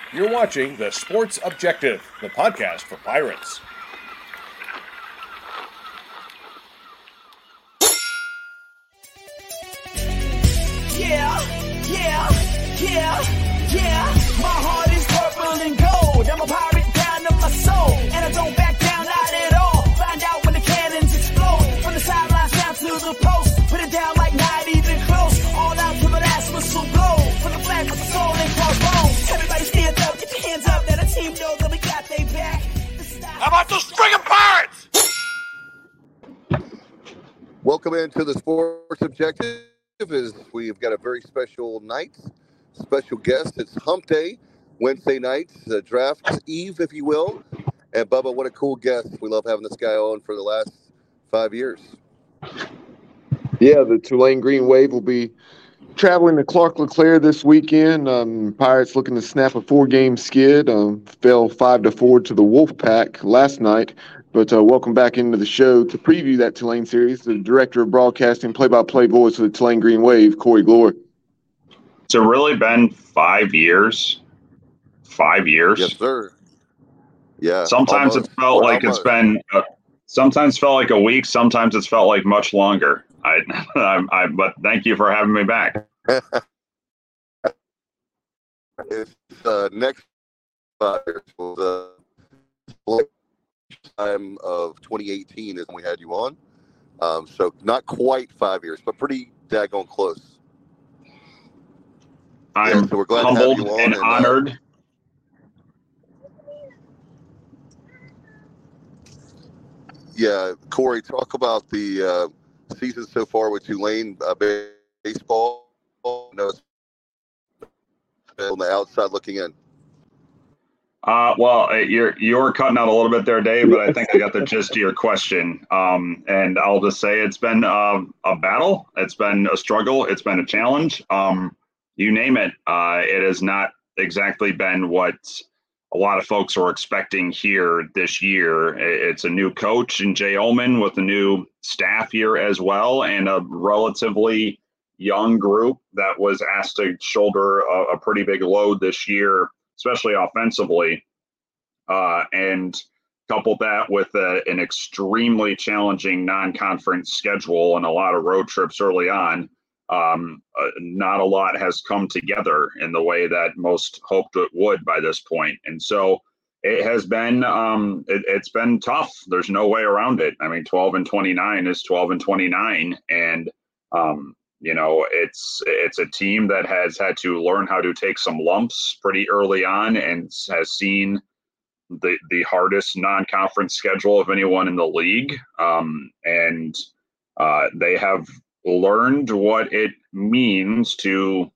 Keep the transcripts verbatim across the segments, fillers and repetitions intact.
You're watching The Sports Objective, the podcast for Pirates. Yeah, yeah, yeah, yeah. My heart is purple and gold. I'm a pirate down to my soul. And I don't back down, not at all. Find out when the cannons explode. From the sidelines down to the post. Put it down like not even close. All out to the last whistle blow. From the flag with the soul and crossbones. Everybody stand up, get your hands up. Let the team know that we got they back. How about those friggin' Pirates? Welcome into the Sports Objective. Is we've got a very special night, special guest. It's Hump Day, Wednesday night, the draft eve, if you will. And Bubba, what a cool guest. We love having this guy on for the last five years. Yeah, the Tulane Green Wave will be traveling to Clark LeClaire this weekend. Um, Pirates looking to snap a four-game skid. Um, fell five to four to the Wolfpack last night. But uh, welcome back into the show to preview that Tulane series, the Director of Broadcasting, play-by-play voice of the Tulane Green Wave, Corey Glory. It's really been five years. Five years. Yes, sir. Yeah. Sometimes almost. it's felt We're like almost. it's been. Uh, sometimes felt like a week. Sometimes it's felt like much longer. I, I, I but thank you for having me back. It's uh, next five years was the uh, time of twenty eighteen is when we had you on. Um, so not quite five years, but pretty daggone close. I'm Yeah, so we're glad to have humbled you on and and, uh, honored. Yeah, Corey, talk about the uh, season so far with Tulane uh, baseball. I know it's on the outside looking in. Uh, well, uh, you're you're cutting out a little bit there, Dave, but I think I got the gist of your question. Um, and I'll just say it's been uh, a battle. It's been a struggle. It's been a challenge. Um, you name it. Uh, it has not exactly been what a lot of folks were expecting here this year. It's a new coach in Jay Ullman with a new staff here as well, and a relatively young group that was asked to shoulder a, a pretty big load this year, especially offensively, uh, and couple that with a, an extremely challenging non-conference schedule and a lot of road trips early on. Um, uh, not a lot has come together in the way that most hoped it would by this point. And so it has been, um, it, it's been tough. There's no way around it. I mean, twelve and twenty-nine is twelve and twenty-nine. And, um, you know, it's it's a team that has had to learn how to take some lumps pretty early on and has seen the the hardest non-conference schedule of anyone in the league. Um, and uh, they have learned what it means to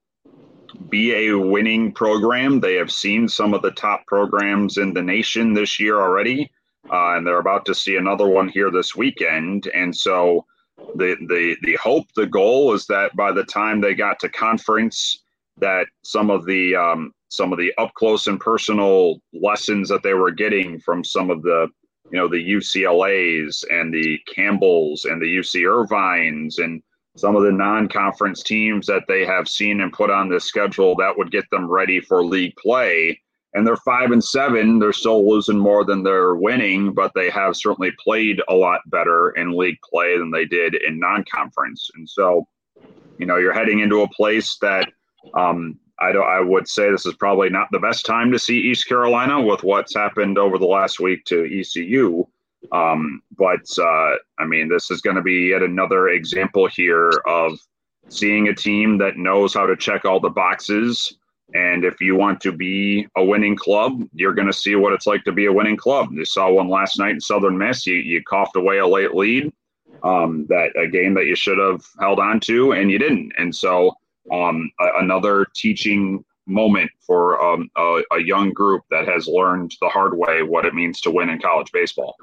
be a winning program. They have seen some of the top programs in the nation this year already, uh, and they're about to see another one here this weekend. And so The, the the hope, the goal is that by the time they got to conference, that some of the um, some of the up close and personal lessons that they were getting from some of the, you know, the U C L As and the Campbells and the U C Irvines and some of the non-conference teams that they have seen and put on this schedule, that would get them ready for league play. And they're five and seven. They're still losing more than they're winning, but they have certainly played a lot better in league play than they did in non-conference. And so, you know, you're heading into a place that um, I don't, I would say this is probably not the best time to see East Carolina with what's happened over the last week to E C U. Um, but uh, I mean, this is going to be yet another example here of seeing a team that knows how to check all the boxes. And if you want to be a winning club, you're going to see what it's like to be a winning club. You saw one last night in Southern Miss. You, you coughed away a late lead, um, that a game that you should have held on to, and you didn't. And so um, a, another teaching moment for um, a, a young group that has learned the hard way what it means to win in college baseball.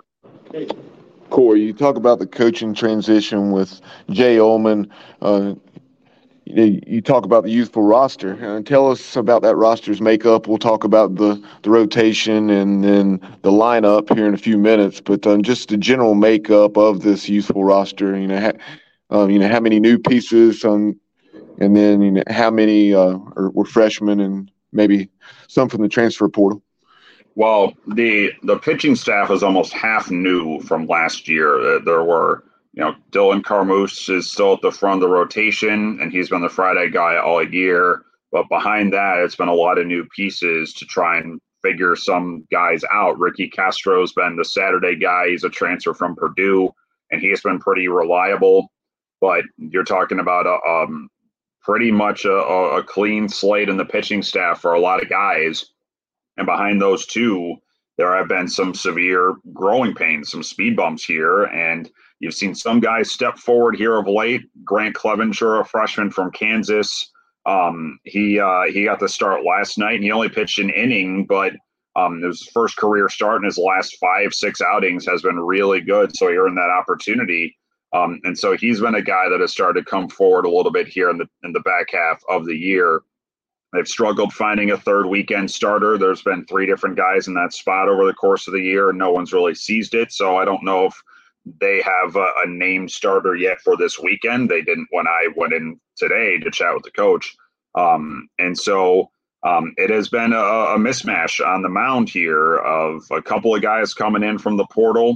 Corey, you talk about the coaching transition with Jay Ullman. Uh, you, you talk about the youthful roster. Uh, tell us about that roster's makeup. We'll talk about the, the rotation and then the lineup here in a few minutes. But um, just the general makeup of this youthful roster. You know, ha, um, you know, how many new pieces, um, and then you know how many uh, are, were freshmen and maybe some from the transfer portal? Well, the the pitching staff is almost half new from last year. There were, you know, Dylan Carmouche is still at the front of the rotation, and he's been the Friday guy all year. But behind that, it's been a lot of new pieces to try and figure some guys out. Ricky Castro's been the Saturday guy. He's a transfer from Purdue, and he's been pretty reliable. But you're talking about a um, pretty much a, a clean slate in the pitching staff for a lot of guys. And behind those two, there have been some severe growing pains, some speed bumps here. And you've seen some guys step forward here of late. Grant Clevenger, a freshman from Kansas, um, he uh, he got the start last night, and he only pitched an inning, but um, his first career start in his last five, six outings has been really good. So he earned that opportunity. Um, and so he's been a guy that has started to come forward a little bit here in the in the back half of the year. They've struggled finding a third weekend starter. There's been three different guys in that spot over the course of the year, and no one's really seized it. So I don't know if they have a, a named starter yet for this weekend. They didn't when I went in today to chat with the coach. Um, and so um, it has been a, a mismatch on the mound here of a couple of guys coming in from the portal.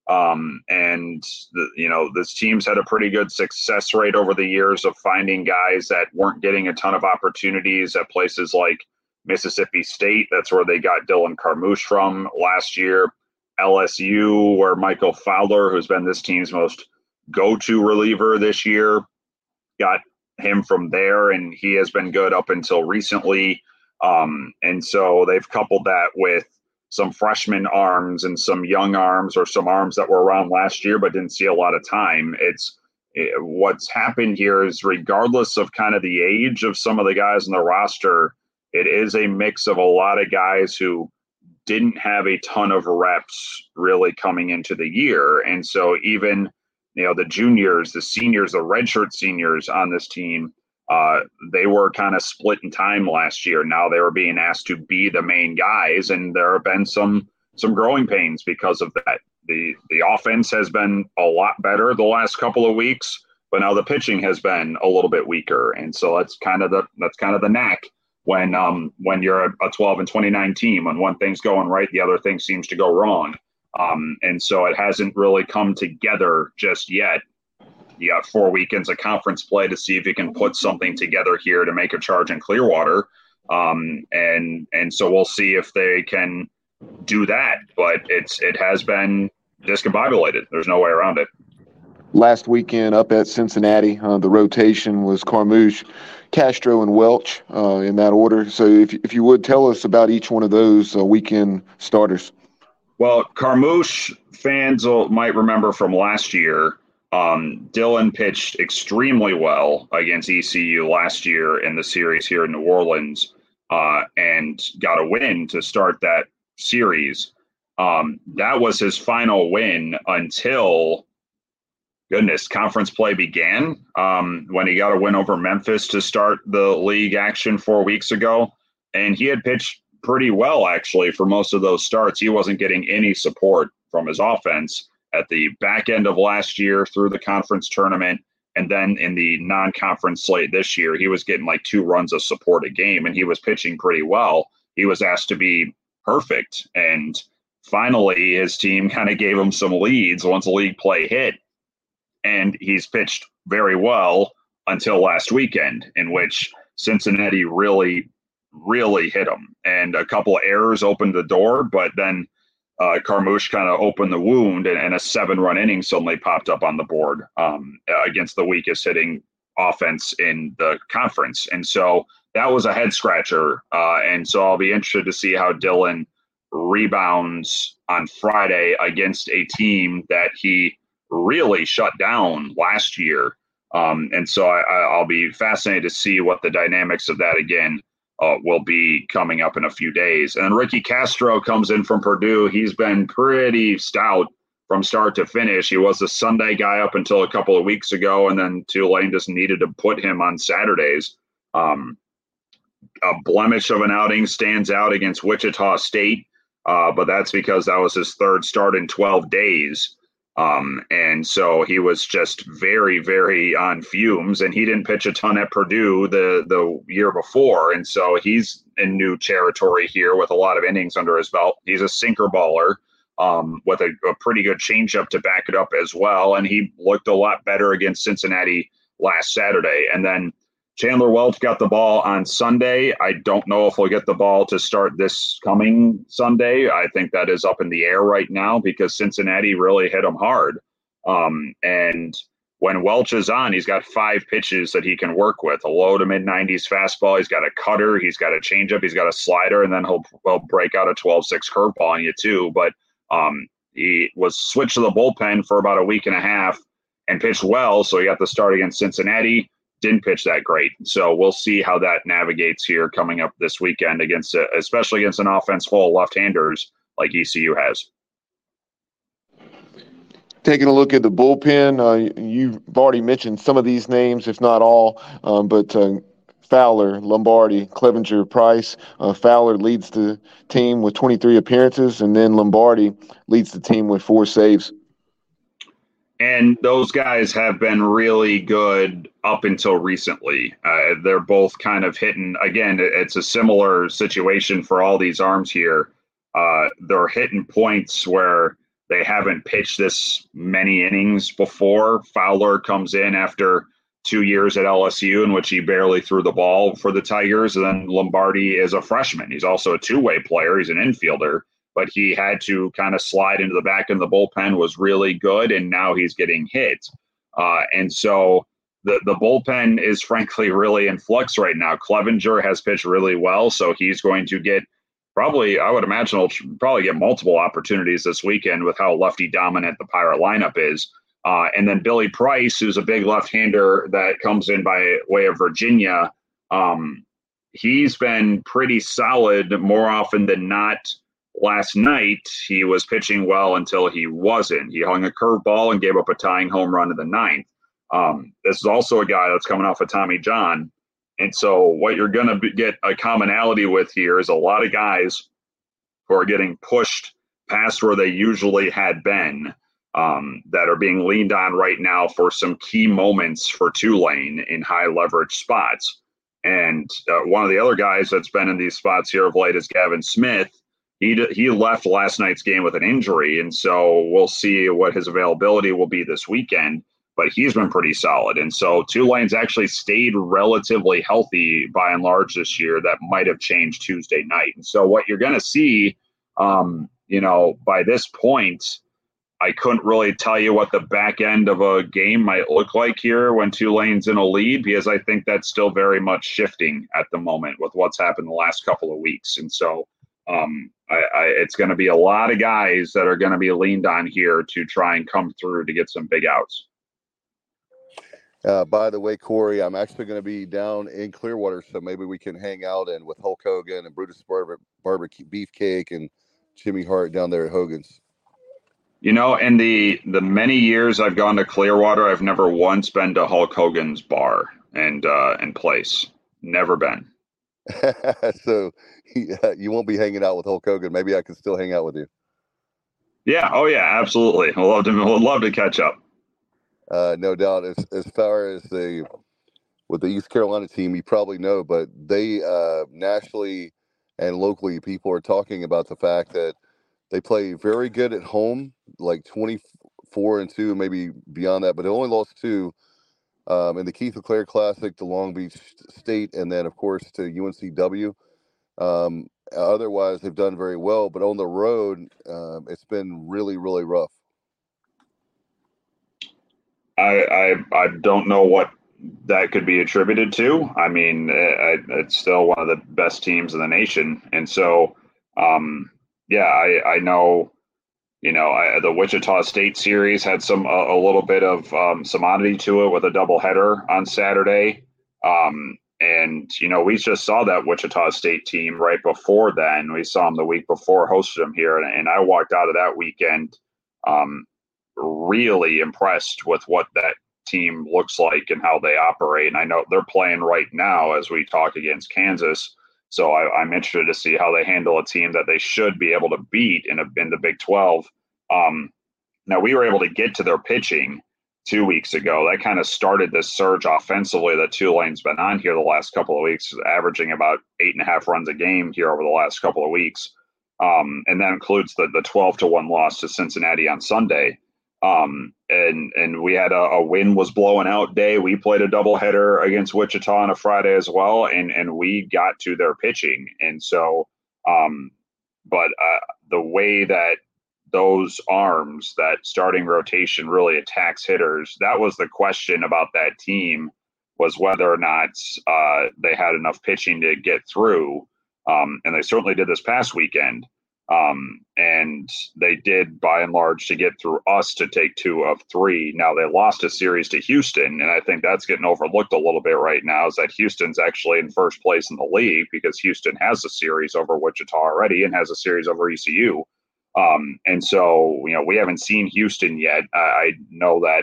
Um, and, the, you know, this team's had a pretty good success rate over the years of finding guys that weren't getting a ton of opportunities at places like Mississippi State. That's where they got Dylan Carmouche from last year. L S U, where Michael Fowler, who's been this team's most go-to reliever this year, got him from there, and he has been good up until recently. Um, and so they've coupled that with some freshman arms and some young arms, or some arms that were around last year but didn't see a lot of time. It's it, what's happened here is, regardless of kind of the age of some of the guys in the roster, it is a mix of a lot of guys who didn't have a ton of reps really coming into the year. And so even, you know, the juniors, the seniors, the redshirt seniors on this team, Uh, they were kind of split in time last year. Now they were being asked to be the main guys, and there have been some some growing pains because of that. The the offense has been a lot better the last couple of weeks, but now the pitching has been a little bit weaker, and so that's kind of the that's kind of the knack when um when you're a, a twelve and twenty-nine team. When one thing's going right, the other thing seems to go wrong, um, and so it hasn't really come together just yet. You got four weekends of conference play to see if you can put something together here to make a charge in Clearwater. Um, and and so we'll see if they can do that. But it's it has been discombobulated. There's no way around it. Last weekend up at Cincinnati, uh, the rotation was Carmouche, Castro, and Welch uh, in that order. So if, if you would tell us about each one of those uh, weekend starters. Well, Carmouche fans will, might remember from last year, Um, Dylan pitched extremely well against E C U last year in the series here in New Orleans, uh, and got a win to start that series. Um, that was his final win until, goodness, conference play began, um, when he got a win over Memphis to start the league action four weeks ago. And he had pitched pretty well, actually, for most of those starts. He wasn't getting any support from his offense at the back end of last year through the conference tournament. And then in the non-conference slate this year, he was getting like two runs of support a game, and he was pitching pretty well. He was asked to be perfect. And finally, his team kind of gave him some leads once the league play hit. And he's pitched very well until last weekend, in which Cincinnati really, really hit him. And a couple of errors opened the door, but then Uh, Carmouche kind of opened the wound, and, and a seven-run inning suddenly popped up on the board um, against the weakest hitting offense in the conference. And so that was a head-scratcher. Uh, and so I'll be interested to see how Dylan rebounds on Friday against a team that he really shut down last year. Um, and so I, I'll be fascinated to see what the dynamics of that, again, Uh, will be coming up in a few days. And Ricky Castro comes in from Purdue. He's been pretty stout from start to finish. He was the Sunday guy up until a couple of weeks ago, and then Tulane just needed to put him on Saturdays. Um, a blemish of an outing stands out against Wichita State, uh, but that's because that was his third start in twelve days. Um, and so he was just very, very on fumes, and he didn't pitch a ton at Purdue the, the year before. And so he's in new territory here with a lot of innings under his belt. He's a sinker baller um, with a, a pretty good changeup to back it up as well. And he looked a lot better against Cincinnati last Saturday. And then Chandler Welch got the ball on Sunday. I don't know if he'll get the ball to start this coming Sunday. I think that is up in the air right now because Cincinnati really hit him hard. Um, and when Welch is on, he's got five pitches that he can work with, a low to mid nineties fastball. He's got a cutter. He's got a changeup. He's got a slider, and then he'll, he'll break out a twelve six curveball on you too. But um, he was switched to the bullpen for about a week and a half and pitched well. So he got the start against Cincinnati. Didn't pitch that great. So we'll see how that navigates here coming up this weekend against, a, especially against an offense full of left-handers like E C U has. Taking a look at the bullpen, uh, you've already mentioned some of these names, if not all, um, but uh, Fowler, Lombardi, Clevenger, Price. Uh, Fowler leads the team with twenty-three appearances, and then Lombardi leads the team with four saves. And those guys have been really good up until recently. Uh, they're both kind of hitting, again, it's a similar situation for all these arms here. Uh, they're hitting points where they haven't pitched this many innings before. Fowler comes in after two years at L S U in which he barely threw the ball for the Tigers. And then Lombardi is a freshman. He's also a two-way player. He's an infielder. But he had to kind of slide into the back end of the bullpen, was really good, and now he's getting hit. Uh, and so the, the bullpen is frankly really in flux right now. Clevenger has pitched really well, so he's going to get probably, I would imagine, he'll probably get multiple opportunities this weekend with how lefty dominant the Pirate lineup is. Uh, and then Billy Price, who's a big left-hander that comes in by way of Virginia, um, he's been pretty solid more often than not. Last night, he was pitching well until he wasn't. He hung a curveball and gave up a tying home run in the ninth. Um, this is also a guy that's coming off of Tommy John. And so what you're going to get a commonality with here is a lot of guys who are getting pushed past where they usually had been um, that are being leaned on right now for some key moments for Tulane in high leverage spots. And uh, one of the other guys that's been in these spots here of late is Gavin Smith. He he left last night's game with an injury, and so we'll see what his availability will be this weekend. But he's been pretty solid, and so Tulane's actually stayed relatively healthy by and large this year. That might have changed Tuesday night, and so what you're going to see, um, you know, by this point, I couldn't really tell you what the back end of a game might look like here when Tulane's in a lead, because I think that's still very much shifting at the moment with what's happened the last couple of weeks, and so. Um, I, I, it's going to be a lot of guys that are going to be leaned on here to try and come through to get some big outs. Uh, by the way, Corey, I'm actually going to be down in Clearwater, so maybe we can hang out and with Hulk Hogan and Brutus Barber, Barbecue Beefcake and Jimmy Hart down there at Hogan's. You know, in the the many years I've gone to Clearwater, I've never once been to Hulk Hogan's bar and uh, and place. Never been. So uh, you won't be hanging out with Hulk Hogan. Maybe I can still hang out with you. Yeah. Oh, yeah. Absolutely. We'll love to. We'll love to catch up. Uh, no doubt. As as far as the with the East Carolina team, you probably know, but they uh, nationally and locally, people are talking about the fact that they play very good at home, like twenty-four and two, maybe beyond that, but they only lost two. Um, in the Keith LeClaire Classic to Long Beach State, and then, of course, to U N C W. Um, otherwise, they've done very well, but on the road, um, it's been really, really rough. I, I I don't know what that could be attributed to. I mean, it, it's still one of the best teams in the nation, and so, um, yeah, I, I know. You know, I, the Wichita State series had some a, a little bit of um, some oddity to it with a doubleheader on Saturday. Um, and, you know, we just saw that Wichita State team right before then. We saw them the week before, hosted them here. And, and I walked out of that weekend um, really impressed with what that team looks like and how they operate. And I know they're playing right now as we talk against Kansas. So I, I'm interested to see how they handle a team that they should be able to beat in a, in the Big twelve. Um, now we were able to get to their pitching two weeks ago. That kind of started this surge offensively that Tulane's been on here the last couple of weeks, averaging about eight and a half runs a game here over the last couple of weeks. Um, and that includes the the twelve to one loss to Cincinnati on Sunday. Um, and and we had a, a wind was blowing out day. We played a doubleheader against Wichita on a Friday as well, and and we got to their pitching. And so, um, but uh, the way that those arms, that starting rotation really attacks hitters, that was the question about that team, was whether or not uh, they had enough pitching to get through. Um, and they certainly did this past weekend. Um, and they did by and large to get through us to take two of three. Now they lost a series to Houston, and I think that's getting overlooked a little bit right now, is that Houston's actually in first place in the league because Houston has a series over Wichita already and has a series over E C U. Um, and so, you know, we haven't seen Houston yet. Uh, I know that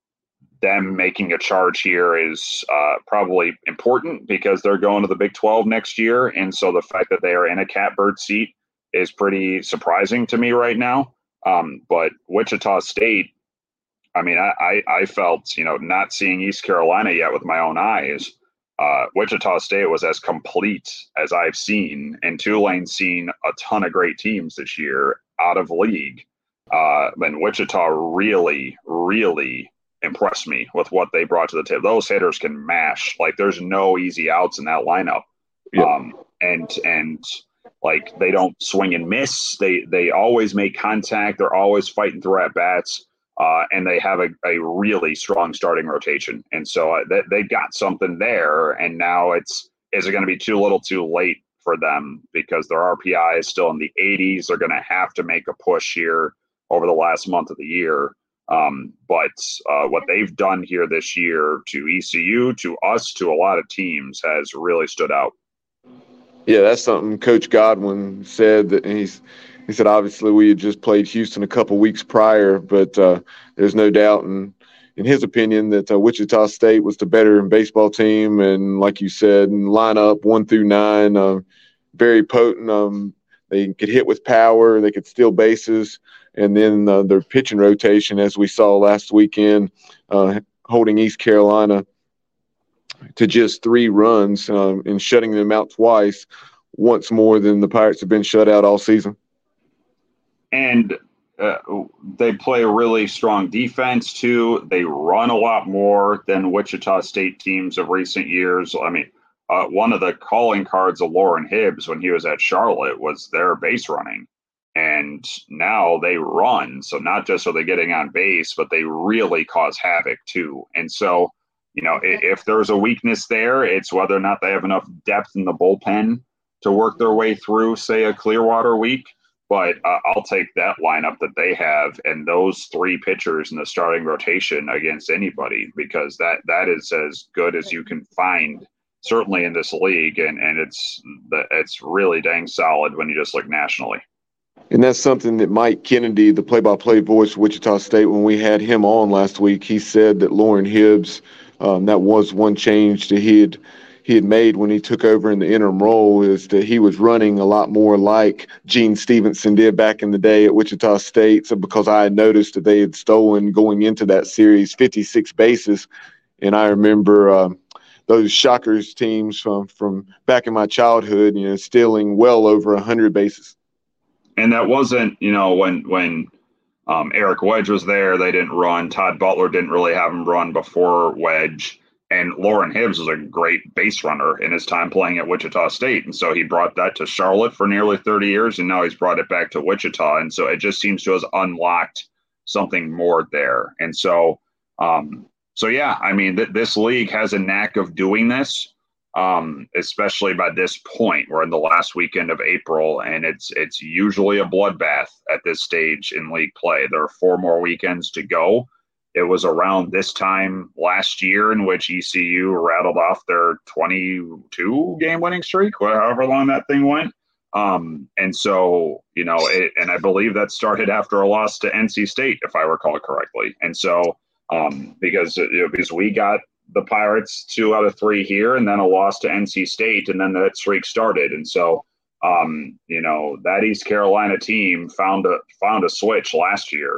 them making a charge here is uh, probably important because they're going to the Big twelve next year. And so the fact that they are in a catbird seat is pretty surprising to me right now. Um, but Wichita State, I mean, I, I, I felt, you know, not seeing East Carolina yet with my own eyes, uh, Wichita State was as complete as I've seen, and Tulane's seen a ton of great teams this year out of league. Uh, and Wichita really, really impressed me with what they brought to the table. Those hitters can mash. Like, there's no easy outs in that lineup. Yeah. Um, and, and, Like, they don't swing and miss. They they always make contact. They're always fighting through at bats, uh, and they have a, a really strong starting rotation. And so uh, they they got something there. And now it's is it going to be too little, too late for them because their R P I is still in the eighties. They're going to have to make a push here over the last month of the year. Um, but uh, what they've done here this year to E C U, to us, to a lot of teams has really stood out. Yeah, that's something Coach Godwin said. That he's he said obviously we had just played Houston a couple weeks prior, but uh, there's no doubt in in his opinion that uh, Wichita State was the better baseball team, and like you said, in lineup one through nine, uh, very potent. Um, they could hit with power, they could steal bases, and then uh, their pitching rotation, as we saw last weekend, uh, holding East Carolina to just three runs um, and shutting them out twice, once more than the Pirates have been shut out all season. And uh, they play a really strong defense, too. They run a lot more than Wichita State teams of recent years. I mean, uh, one of the calling cards of Lauren Hibbs when he was at Charlotte was their base running. And now they run. So not just are they getting on base, but they really cause havoc, too. And so, you know, if there's a weakness there, it's whether or not they have enough depth in the bullpen to work their way through, say, a Clearwater week. But uh, I'll take that lineup that they have and those three pitchers in the starting rotation against anybody, because that that is as good as you can find, certainly in this league. And, and it's it's really dang solid when you just look nationally. And that's something that Mike Kennedy, the play-by-play voice of Wichita State, when we had him on last week, he said that Lauren Hibbs, Um, that was one change that he had he had made when he took over in the interim role, is that he was running a lot more like Gene Stevenson did back in the day at Wichita State. So because I had noticed that they had stolen going into that series fifty-six bases, and I remember um, those Shockers teams from from back in my childhood, you know, stealing well over one hundred bases. And that wasn't, you know, when when. Um, Eric Wedge was there. They didn't run. Todd Butler didn't really have him run before Wedge. And Lauren Hibbs was a great base runner in his time playing at Wichita State. And so he brought that to Charlotte for nearly thirty years, and now he's brought it back to Wichita. And so it just seems to have unlocked something more there. And so, um, so yeah, I mean, th- this league has a knack of doing this. Um, especially by this point, we're in the last weekend of April, and it's it's usually a bloodbath at this stage in league play. There are four more weekends to go. It was around this time last year in which E C U rattled off their twenty-two game winning streak, however long that thing went. Um, and so, you know, it, and I believe that started after a loss to N C State, if I recall correctly. And so, um, because, you know, because we got the Pirates two out of three here, and then a loss to N C State, and then that streak started. And so, um, you know, that East Carolina team found a found a switch last year,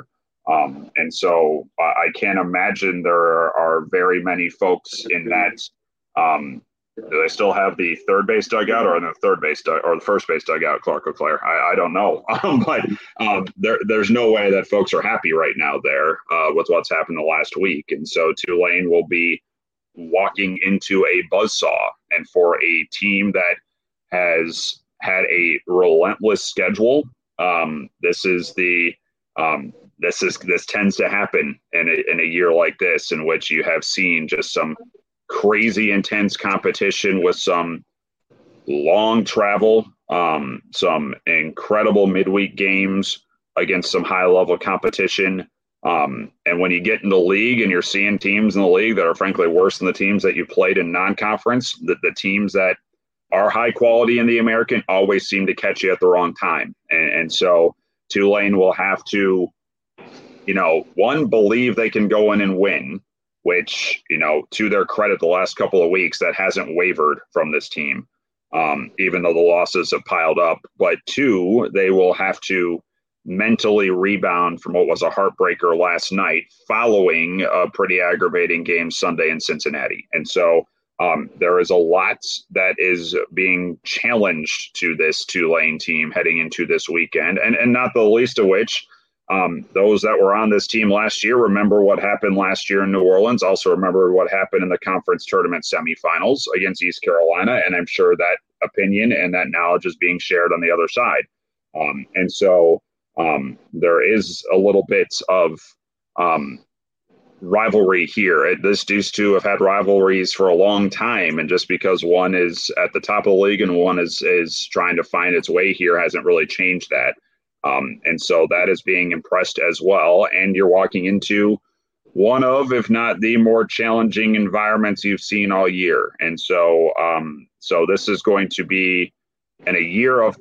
Um, and so I, I can't imagine there are, are very many folks in that. Um, do they still have the third base dugout or the third base dug- or the first base dugout, Clark O'Clair? I, I don't know. Um, but um, there, there's no way that folks are happy right now there uh, with what's happened the last week. And so Tulane will be walking into a buzzsaw. And for a team that has had a relentless schedule, um, this is the um, this is this tends to happen in a, in a year like this, in which you have seen just some crazy intense competition with some long travel, um, some incredible midweek games against some high level competition. Um, and when you get in the league and you're seeing teams in the league that are frankly worse than the teams that you played in non-conference, the, the teams that are high quality in the American always seem to catch you at the wrong time. And, and so Tulane will have to, you know, one, believe they can go in and win, which, you know, to their credit, the last couple of weeks, that hasn't wavered from this team, um, even though the losses have piled up. But two, they will have to mentally rebound from what was a heartbreaker last night following a pretty aggravating game Sunday in Cincinnati. And so um, there is a lot that is being challenged to this Tulane team heading into this weekend, and, and not the least of which, Um, those that were on this team last year remember what happened last year in New Orleans, also remember what happened in the conference tournament semifinals against East Carolina, and I'm sure that opinion and that knowledge is being shared on the other side. Um, and so um, there is a little bit of um, rivalry here. This, these two have had rivalries for a long time, and just because one is at the top of the league and one is, is trying to find its way here hasn't really changed that. Um, and so that is being impressed as well. And you're walking into one of, if not the more challenging environments you've seen all year. And so, um, so this is going to be in a year of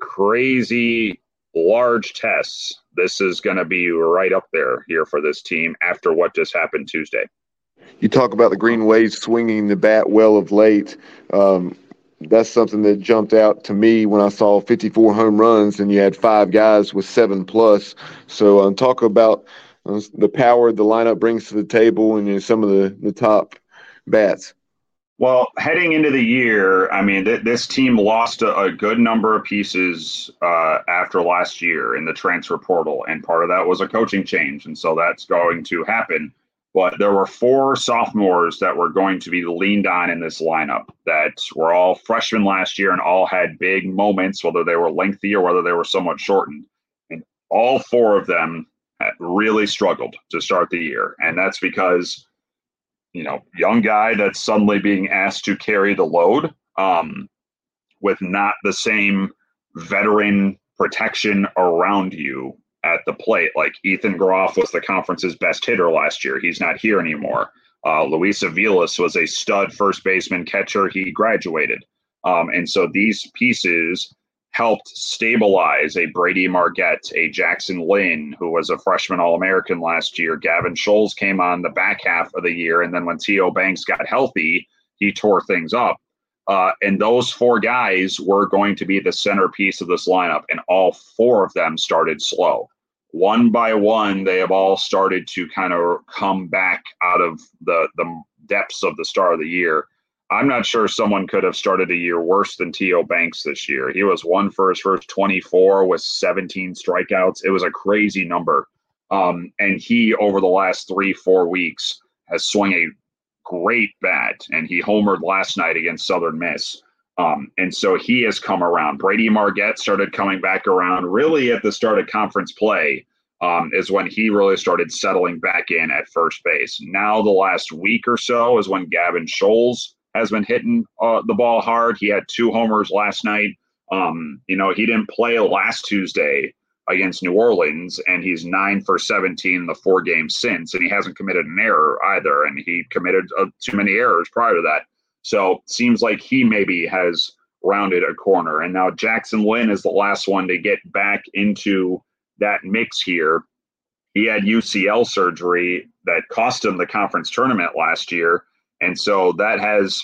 crazy large tests. This is going to be right up there here for this team after what just happened Tuesday. You talk about the Green Waves swinging the bat well of late. Um, That's something that jumped out to me when I saw fifty-four home runs and you had five guys with seven plus. So um, talk about uh, the power the lineup brings to the table and you know, some of the, the top bats. Well, heading into the year, I mean, th- this team lost a, a good number of pieces uh, after last year in the transfer portal, and part of that was a coaching change, and so that's going to happen. But there were four sophomores that were going to be leaned on in this lineup that were all freshmen last year and all had big moments, whether they were lengthy or whether they were somewhat shortened. And all four of them really struggled to start the year. And that's because, you know, young guy that's suddenly being asked to carry the load um, with not the same veteran protection around you at the plate. Like Ethan Groff was the conference's best hitter last year. He's not here anymore. Uh, Luis Aviles was a stud first baseman catcher. He graduated. Um, and so these pieces helped stabilize a Brady Marquette, a Jackson Lynn, who was a freshman All-American last year. Gavin Scholes came on the back half of the year. And then when T O Banks got healthy, he tore things up. Uh, and those four guys were going to be the centerpiece of this lineup. And all four of them started slow. One by one, they have all started to kind of come back out of the, the depths of the start of the year. I'm not sure someone could have started a year worse than T O Banks this year. He was one for his first twenty-four with seventeen strikeouts. It was a crazy number. Um, and he, over the last three, four weeks, has swung a great bat, and he homered last night against Southern Miss. Um, and so he has come around. Brady Marquette started coming back around really at the start of conference play um, is when he really started settling back in at first base. Now the last week or so is when Gavin Scholes has been hitting uh, the ball hard. He had two homers last night. Um, you know, he didn't play last Tuesday against New Orleans, and he's nine for seventeen in the four games since, and he hasn't committed an error either, and he committed uh, too many errors prior to that. So seems like he maybe has rounded a corner. And now Jackson Lynn is the last one to get back into that mix here. He had U C L surgery that cost him the conference tournament last year. And so that has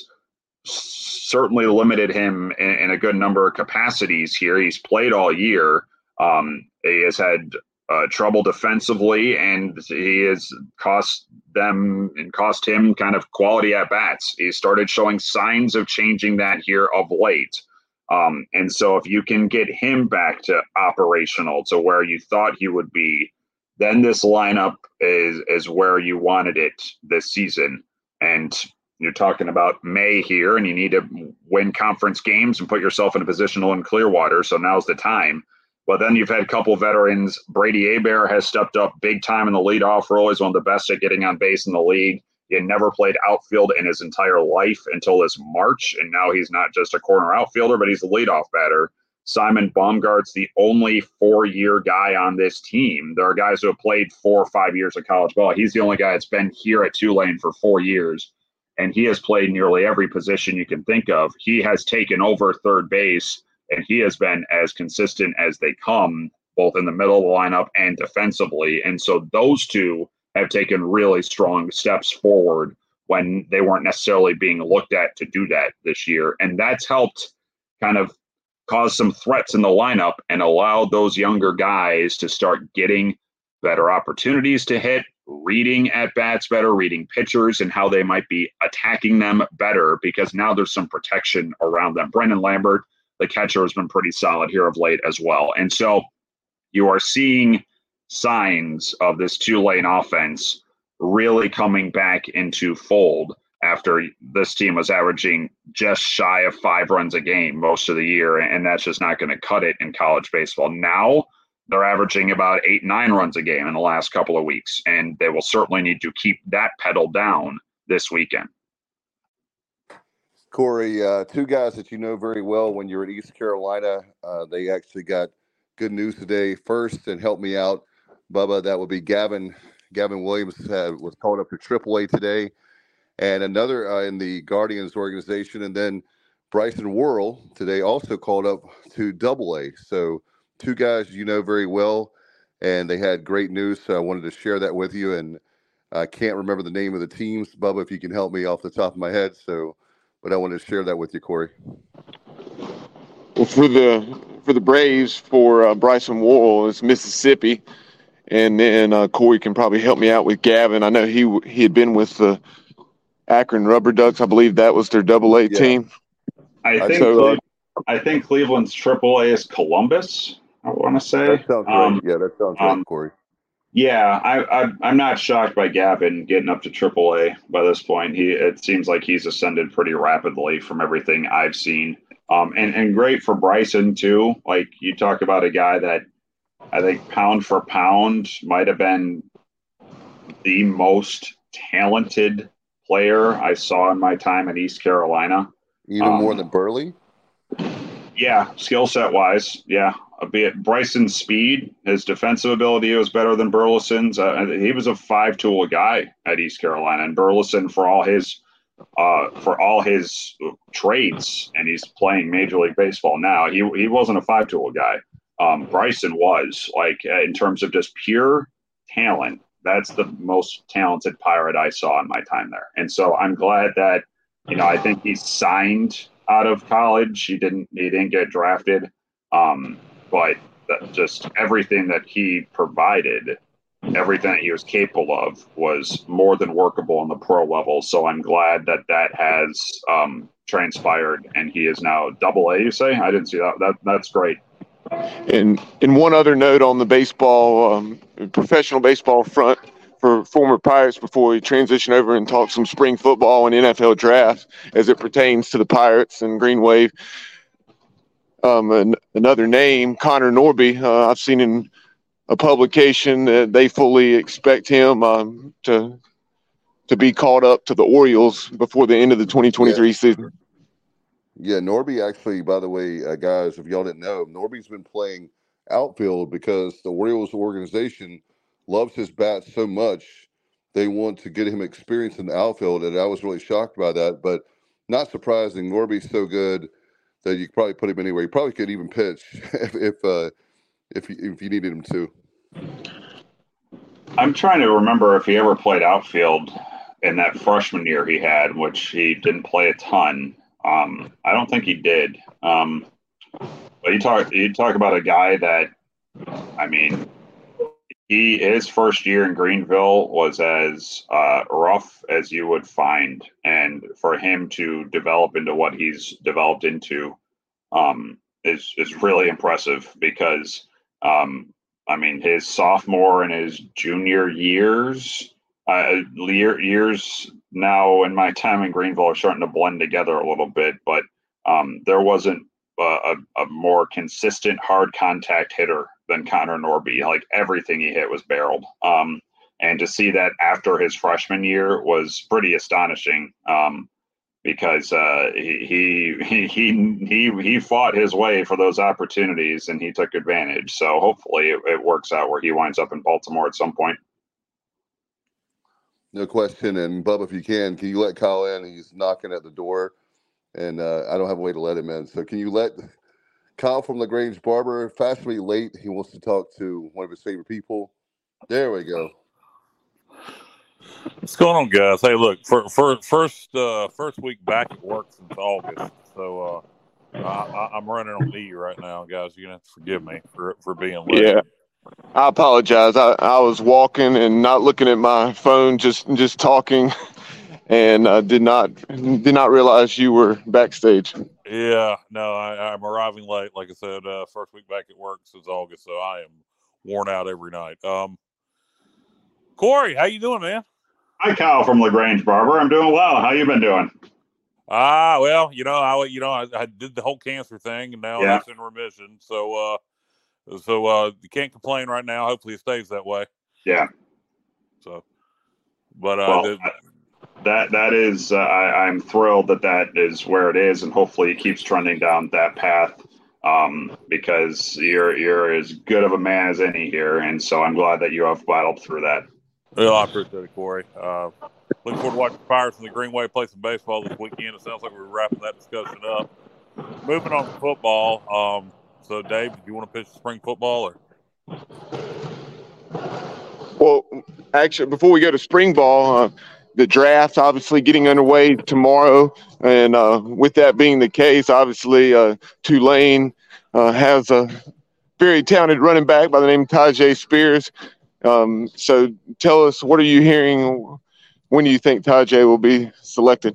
certainly limited him in, in a good number of capacities here. He's played all year. Um, he has had uh, trouble defensively, and he has cost them and cost him kind of quality at bats. He started showing signs of changing that here of late. Um, and so if you can get him back to operational to where you thought he would be, then this lineup is, is where you wanted it this season. And you're talking about May here, and you need to win conference games and put yourself in a position to win Clearwater. So now's the time. But then you've had a couple veterans. Brady Hebert has stepped up big time in the leadoff role. He's one of the best at getting on base in the league. He had never played outfield in his entire life until this March, and now he's not just a corner outfielder, but he's a leadoff batter. Simon Baumgart's the only four-year guy on this team. There are guys who have played four or five years of college ball. He's the only guy that's been here at Tulane for four years, and he has played nearly every position you can think of. He has taken over third base, and he has been as consistent as they come, both in the middle of the lineup and defensively. And so those two have taken really strong steps forward when they weren't necessarily being looked at to do that this year. And that's helped kind of cause some threats in the lineup and allow those younger guys to start getting better opportunities to hit, reading at bats better, reading pitchers and how they might be attacking them better, because now there's some protection around them. Brendan Lambert, the catcher, has been pretty solid here of late as well. And so you are seeing signs of this Tulane offense really coming back into fold after this team was averaging just shy of five runs a game most of the year, and that's just not going to cut it in college baseball. Now they're averaging about eight, nine runs a game in the last couple of weeks, and they will certainly need to keep that pedal down this weekend. Corey, uh, two guys that you know very well when you're at East Carolina, uh, they actually got good news today. First, and help me out, Bubba, that would be Gavin. Gavin Williams uh, was called up to triple A today, and another uh, in the Guardians organization. And then Bryson Worrell today also called up to double A. So two guys you know very well, and they had great news. So I wanted to share that with you. And I can't remember the name of the teams, Bubba, if you can help me off the top of my head. So. But I wanted to share that with you, Corey. Well, for the for the Braves, for uh, Bryson Worrell, it's Mississippi, and then uh, Corey can probably help me out with Gavin. I know he he had been with the Akron Rubber Ducks. I believe that was their Double A yeah. team. I think so, uh, I think Cleveland's Triple A is Columbus. I want to say. That sounds um, right. Yeah, that sounds um, right, Corey. Yeah, I, I, I'm not shocked by Gavin getting up to triple A by this point. He it seems like he's ascended pretty rapidly from everything I've seen. Um, and, and great for Bryson, too. Like, you talk about a guy that I think pound for pound might have been the most talented player I saw in my time at East Carolina. Even um, more than Burley? Yeah, skill set wise, yeah. Be it Bryson's speed, his defensive ability was better than Burleson's. Uh, he was a five-tool guy at East Carolina, and Burleson, for all his uh, for all his traits, and he's playing Major League Baseball now. He he wasn't a five-tool guy. Um, Bryson was, like, uh, in terms of just pure talent. That's the most talented Pirate I saw in my time there, and so I'm glad that you know I think he signed out of college. He didn't he didn't get drafted. Um, But that just everything that he provided, everything that he was capable of, was more than workable on the pro level. So I'm glad that that has um, transpired, and he is now double A. You say? I didn't see that. That that's great. And and one other note on the baseball, um, professional baseball front for former Pirates before we transition over and talk some spring football and N F L draft as it pertains to the Pirates and Green Wave. Um, an, another name, Connor Norby. Uh, I've seen in a publication that they fully expect him um, to to be called up to the Orioles before the end of the twenty twenty-three yeah. season. Yeah, Norby actually, by the way, uh, guys, if y'all didn't know, Norby's been playing outfield because the Orioles organization loves his bat so much. They want to get him experience in the outfield, and I was really shocked by that. But not surprising, Norby's so good that you could probably put him anywhere. You probably could even pitch if if uh, if you, if you needed him to. I'm trying to remember if he ever played outfield in that freshman year he had, which he didn't play a ton. Um, I don't think he did. Um, but you talk you talk about a guy that, I mean, he his first year in Greenville was as uh, rough as you would find, and for him to develop into what he's developed into um, is is really impressive because um, I mean his sophomore and his junior years uh, year, years now in my time in Greenville are starting to blend together a little bit, but um, there wasn't a, a more consistent hard contact hitter than Connor Norby. Like everything he hit was barreled. Um, and to see that after his freshman year was pretty astonishing um, because uh, he, he, he, he, he fought his way for those opportunities and he took advantage. So hopefully it, it works out where he winds up in Baltimore at some point. No question. And Bub, if you can, can you let Kyle in? He's knocking at the door and uh, I don't have a way to let him in. So can you let Kyle from LaGrange Barber, fashionably late, he wants to talk to one of his favorite people. There we go. What's going on, guys? Hey, look, for, for first uh, first week back at work since August, so uh, I, I'm running on E right now, guys. You're gonna have to forgive me for for being late. Yeah, I apologize. I, I was walking and not looking at my phone, just just talking, and uh, did not did not realize you were backstage. Yeah, no, I, I'm arriving late. Like I said, uh, first week back at work since August, so I am worn out every night. Um, Corey, how you doing, man? Hi, Kyle from LaGrange Barber. I'm doing well. How you been doing? Ah, well, you know, I you know I, I did the whole cancer thing, and now Yeah. it's in remission. So, uh, so uh, you can't complain right now. Hopefully, it stays that way. Yeah. So, but uh, Well, the, that that is, uh, I, I'm thrilled that that is where it is, and hopefully it keeps trending down that path. Um, because you're you're as good of a man as any here, and so I'm glad that you have battled through that. well, I appreciate it, Corey. Uh, looking forward to watching the Pirates in the Greenway play some baseball this weekend. It sounds like we're wrapping that discussion up. Moving on to football. Um, so, Dave, do you want to pitch spring football or? Well, actually, before we go to spring ball, uh, the draft obviously getting underway tomorrow. And uh, with that being the case, obviously uh, Tulane uh, has a very talented running back by the name of Tyjae Spears. Um, so tell us, what are you hearing? When do you think Tyjae will be selected?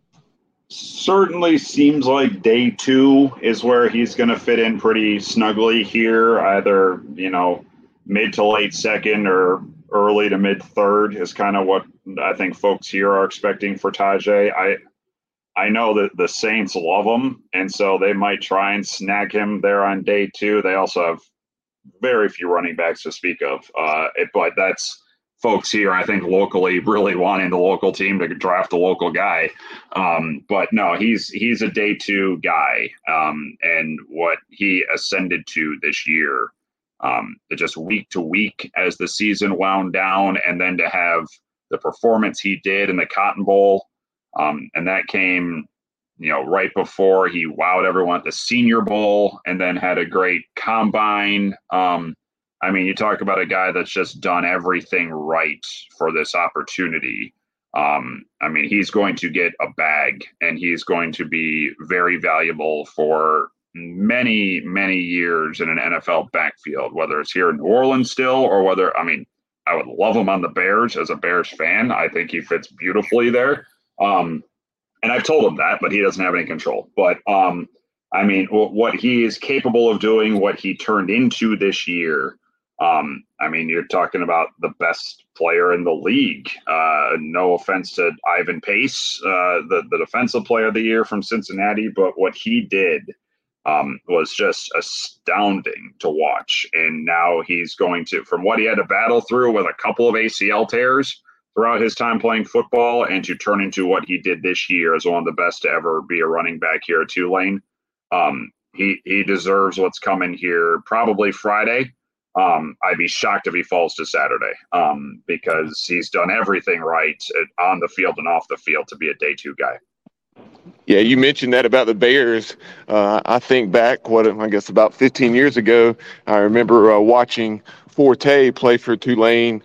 Certainly seems like day two is where he's going to fit in pretty snugly here. Either, you know, mid to late second or early to mid third is kind of what I think folks here are expecting for Tyjae. I I know that the Saints love him, and so they might try and snag him there on day two. They also have very few running backs to speak of, uh, it, but that's folks here, I think, locally really wanting the local team to draft a local guy. Um, but no, he's he's a day two guy, um, and what he ascended to this year, um, just week to week as the season wound down, and then to have the performance he did in the Cotton Bowl, um, and that came, you know, right before he wowed everyone at the Senior Bowl, and then had a great combine. Um, I mean, you talk about a guy that's just done everything right for this opportunity. Um, I mean, he's going to get a bag, and he's going to be very valuable for many, many years in an N F L backfield, whether it's here in New Orleans still, or whether, I mean, I would love him on the Bears as a Bears fan. I think he fits beautifully there. Um, and I've told him that, but he doesn't have any control. But, um, I mean, w- what he is capable of doing, what he turned into this year, Um, I mean, you're talking about the best player in the league. Uh, no offense to Ivan Pace, uh, the, the defensive player of the year from Cincinnati, but what he did um, was just astounding to watch. And now he's going to, from what he had to battle through with a couple of A C L tears throughout his time playing football, and to turn into what he did this year as one of the best to ever be a running back here at Tulane. Um, he, he deserves what's coming here probably Friday. Um, I'd be shocked if he falls to Saturday um, because he's done everything right on the field and off the field to be a day two guy. Yeah, you mentioned that about the Bears. Uh, I think back, what I guess about fifteen years ago, I remember uh, watching Forte play for Tulane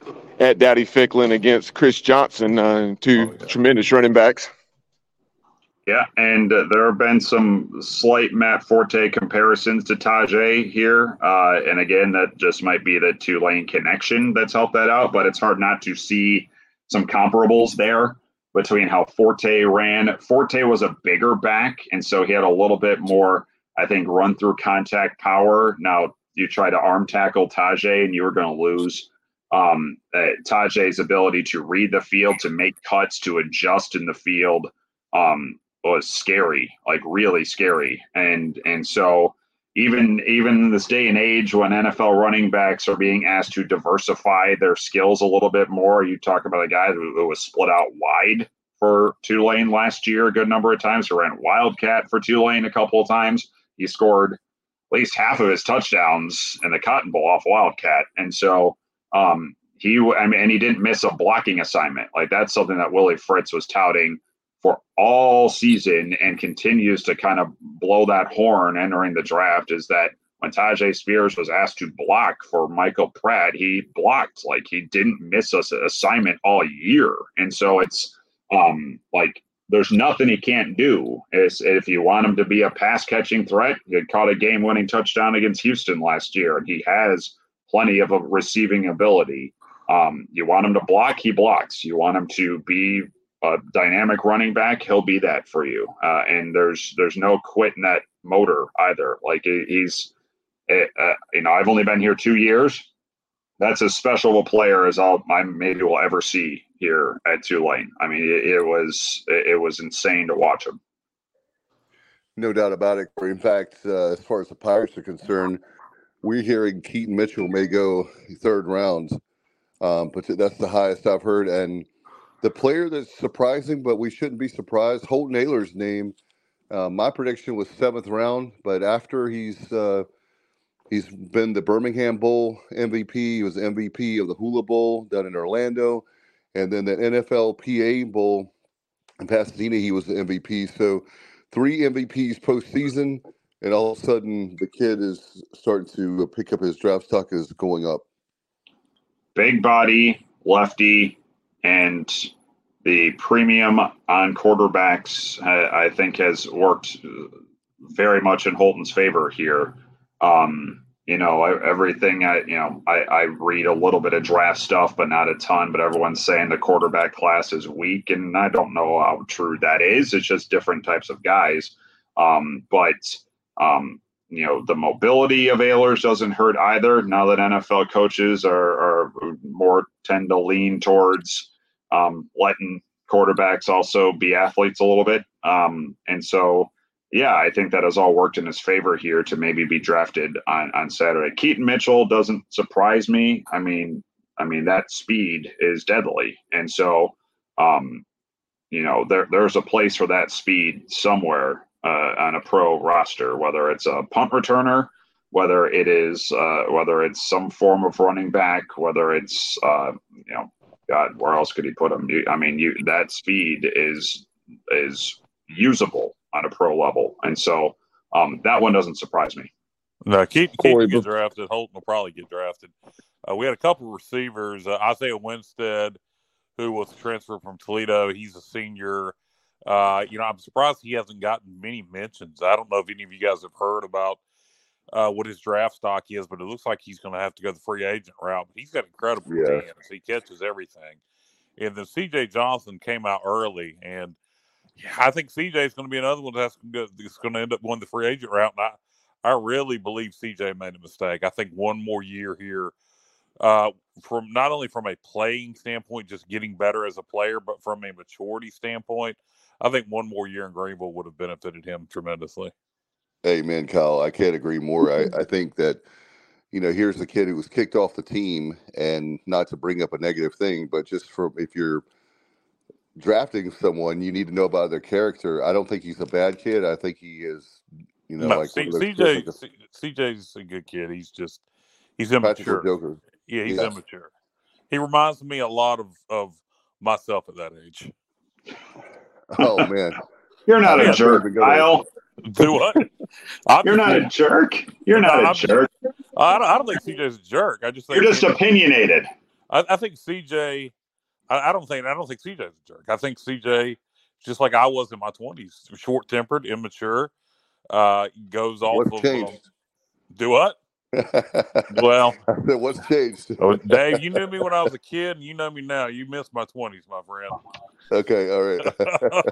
at Dowdy Ficklin against Chris Johnson, uh, two Oh, yeah. tremendous running backs. Yeah, and uh, there have been some slight Matt Forte comparisons to Tajay here. Uh, and again, that just might be the Tulane connection that's helped that out, but it's hard not to see some comparables there between how Forte ran. Forte was a bigger back, and so he had a little bit more, I think, run-through contact power. Now, you try to arm tackle Tajay, and you were going to lose. Um, uh, Tajay's ability to read the field, to make cuts, to adjust in the field, um, was scary, like really scary. And and so even even in this day and age when N F L running backs are being asked to diversify their skills a little bit more, you talk about a guy who, who was split out wide for Tulane last year a good number of times, who ran Wildcat for Tulane a couple of times. He scored at least half of his touchdowns in the Cotton Bowl off Wildcat. And so um, he, I mean, and he didn't miss a blocking assignment. Like, that's something that Willie Fritz was touting for all season and continues to kind of blow that horn entering the draft, is that when Tajay Spears was asked to block for Michael Pratt, he blocked. Like, he didn't miss an assignment all year. And so it's um, like, there's nothing he can't do. It's, if you want him to be a pass catching threat, he caught a game winning touchdown against Houston last year, and he has plenty of a receiving ability. Um, you want him to block, he blocks. You want him to be a dynamic running back, he'll be that for you. Uh, and there's there's no quitting that motor either. Like, he's, uh, you know, I've only been here two years. That's as special a player as I'll I maybe will ever see here at Tulane. I mean, it, it was it was insane to watch him. No doubt about it. In fact, uh, as far as the Pirates are concerned, we're hearing Keaton Mitchell may go third round, um, but that's the highest I've heard. And the player that's surprising, but we shouldn't be surprised, Holton Ahlers' name. Uh, my prediction was seventh round, but after he's uh, he's been the Birmingham Bowl M V P, he was the M V P of the Hula Bowl down in Orlando, and then the N F L P A Bowl in Pasadena, he was the M V P. So three M V Ps postseason, and all of a sudden the kid is starting to pick up his draft stock is going up. Big body, lefty. And the premium on quarterbacks, I, I think, has worked very much in Holton's favor here. Um, you know, everything I, you know, I, I read a little bit of draft stuff, but not a ton. But everyone's saying the quarterback class is weak, and I don't know how true that is. It's just different types of guys. Um, but um, you know, the mobility of Ahlers doesn't hurt either. Now that N F L coaches are, are more tend to lean towards Um, letting quarterbacks also be athletes a little bit. Um, and so, yeah, I think that has all worked in his favor here to maybe be drafted on, on Saturday. Keaton Mitchell doesn't surprise me. I mean, I mean, that speed is deadly. And so, um, you know, there, there's a place for that speed somewhere uh, on a pro roster, whether it's a punt returner, whether it is, uh, whether it's some form of running back, whether it's, uh, you know, God, where else could he put him? I mean, you, that speed is is usable on a pro level, and so um, that one doesn't surprise me. No, Keaton, Keaton get drafted. Holton will probably get drafted. Uh, we had a couple of receivers. Uh, Isaiah Winstead, who was a transfer from Toledo. He's a senior. Uh, you know, I'm surprised he hasn't gotten many mentions. I don't know if any of you guys have heard about uh, what his draft stock is, but it looks like he's going to have to go the free agent route. But he's got incredible Yeah. hands. He catches everything. And then C J Johnson came out early, and I think C J is going to be another one that's going to end up going the free agent route. And I, I really believe C J made a mistake. I think one more year here, uh, from not only from a playing standpoint, just getting better as a player, but from a maturity standpoint, I think one more year in Greenville would have benefited him tremendously. Amen, Kyle. I can't agree more. I, I think that, you know, here's the kid who was kicked off the team, and not to bring up a negative thing, but just for if you're drafting someone, you need to know about their character. I don't think he's a bad kid. I think he is, you know, no, like C- like CJ. a, C- CJ's a good kid. He's just he's practical immature. joker. Yeah, he's Yes. immature. He reminds me a lot of, of myself at that age. Oh man, You're not Yeah, a jerk, Kyle. Do what? I'm You're not a jerk. You're No, not a I'm- jerk. I don't, I don't think C J's a jerk. I just think You're just opinionated. I, I think C J. I, I don't think I don't think C J's a jerk. I think C J just like I was in my twenties, short-tempered, immature, uh, goes off What's of changed? Um, do what? Well, what's changed? oh, Dave, you knew me when I was a kid, and you know me now. You missed my twenties, my friend. Okay, all right.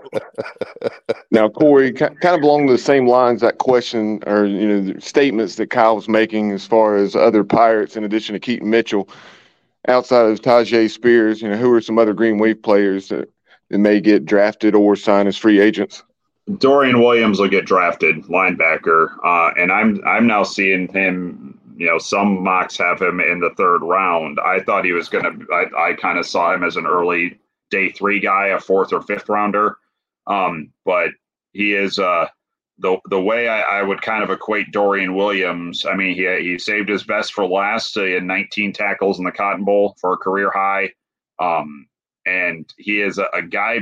Now, Corey, kind of along the same lines, that question or you know the statements that Kyle was making as far as other Pirates in addition to Keaton Mitchell, outside of Tyjae Spears, you know, who are some other Green Wave players that, that may get drafted or sign as free agents? Dorian Williams will get drafted, linebacker, uh, and I'm I'm now seeing him. You know, some mocks have him in the third round. I thought he was going to. I, I kind of saw him as an early day three guy, a fourth or fifth rounder. Um, but he is uh, the the way I, I would kind of equate Dorian Williams. I mean, he he saved his best for last. He had nineteen tackles in the Cotton Bowl for a career high, um, and he is a, a guy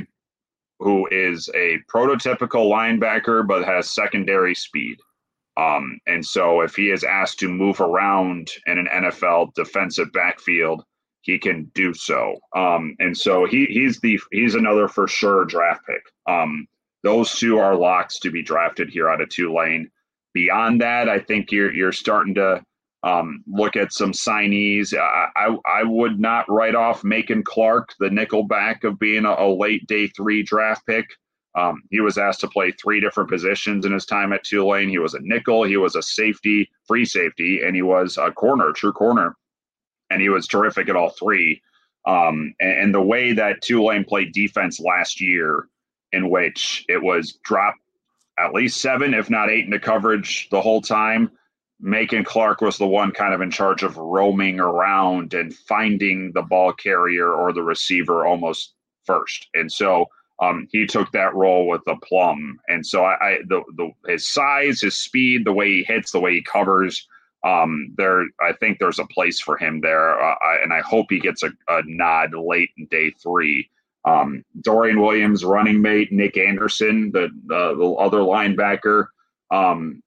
who is a prototypical linebacker but has secondary speed. Um, and so if he is asked to move around in an N F L defensive backfield, he can do so. Um, and so he he's the he's another for sure draft pick. Um, those two are locks to be drafted here out of Tulane. Beyond that, I think you're you're starting to um, look at some signees. I, I I would not write off Macon Clark, the nickelback, of being a, a late day three draft pick. Um, he was asked to play three different positions in his time at Tulane. He was a nickel, he was a safety, free safety, and he was a corner, true corner. And he was terrific at all three. Um, and, and the way that Tulane played defense last year, in which it was drop at least seven, if not eight, into coverage the whole time, Macon Clark was the one kind of in charge of roaming around and finding the ball carrier or the receiver almost first. And so Um, he took that role with aplomb, and so I, I the, the his size, his speed, the way he hits, the way he covers, um, there I think there's a place for him there, uh, I, and I hope he gets a, a nod late in day three. Um, Dorian Williams, running mate, Nick Anderson, the the, the other linebacker. Um,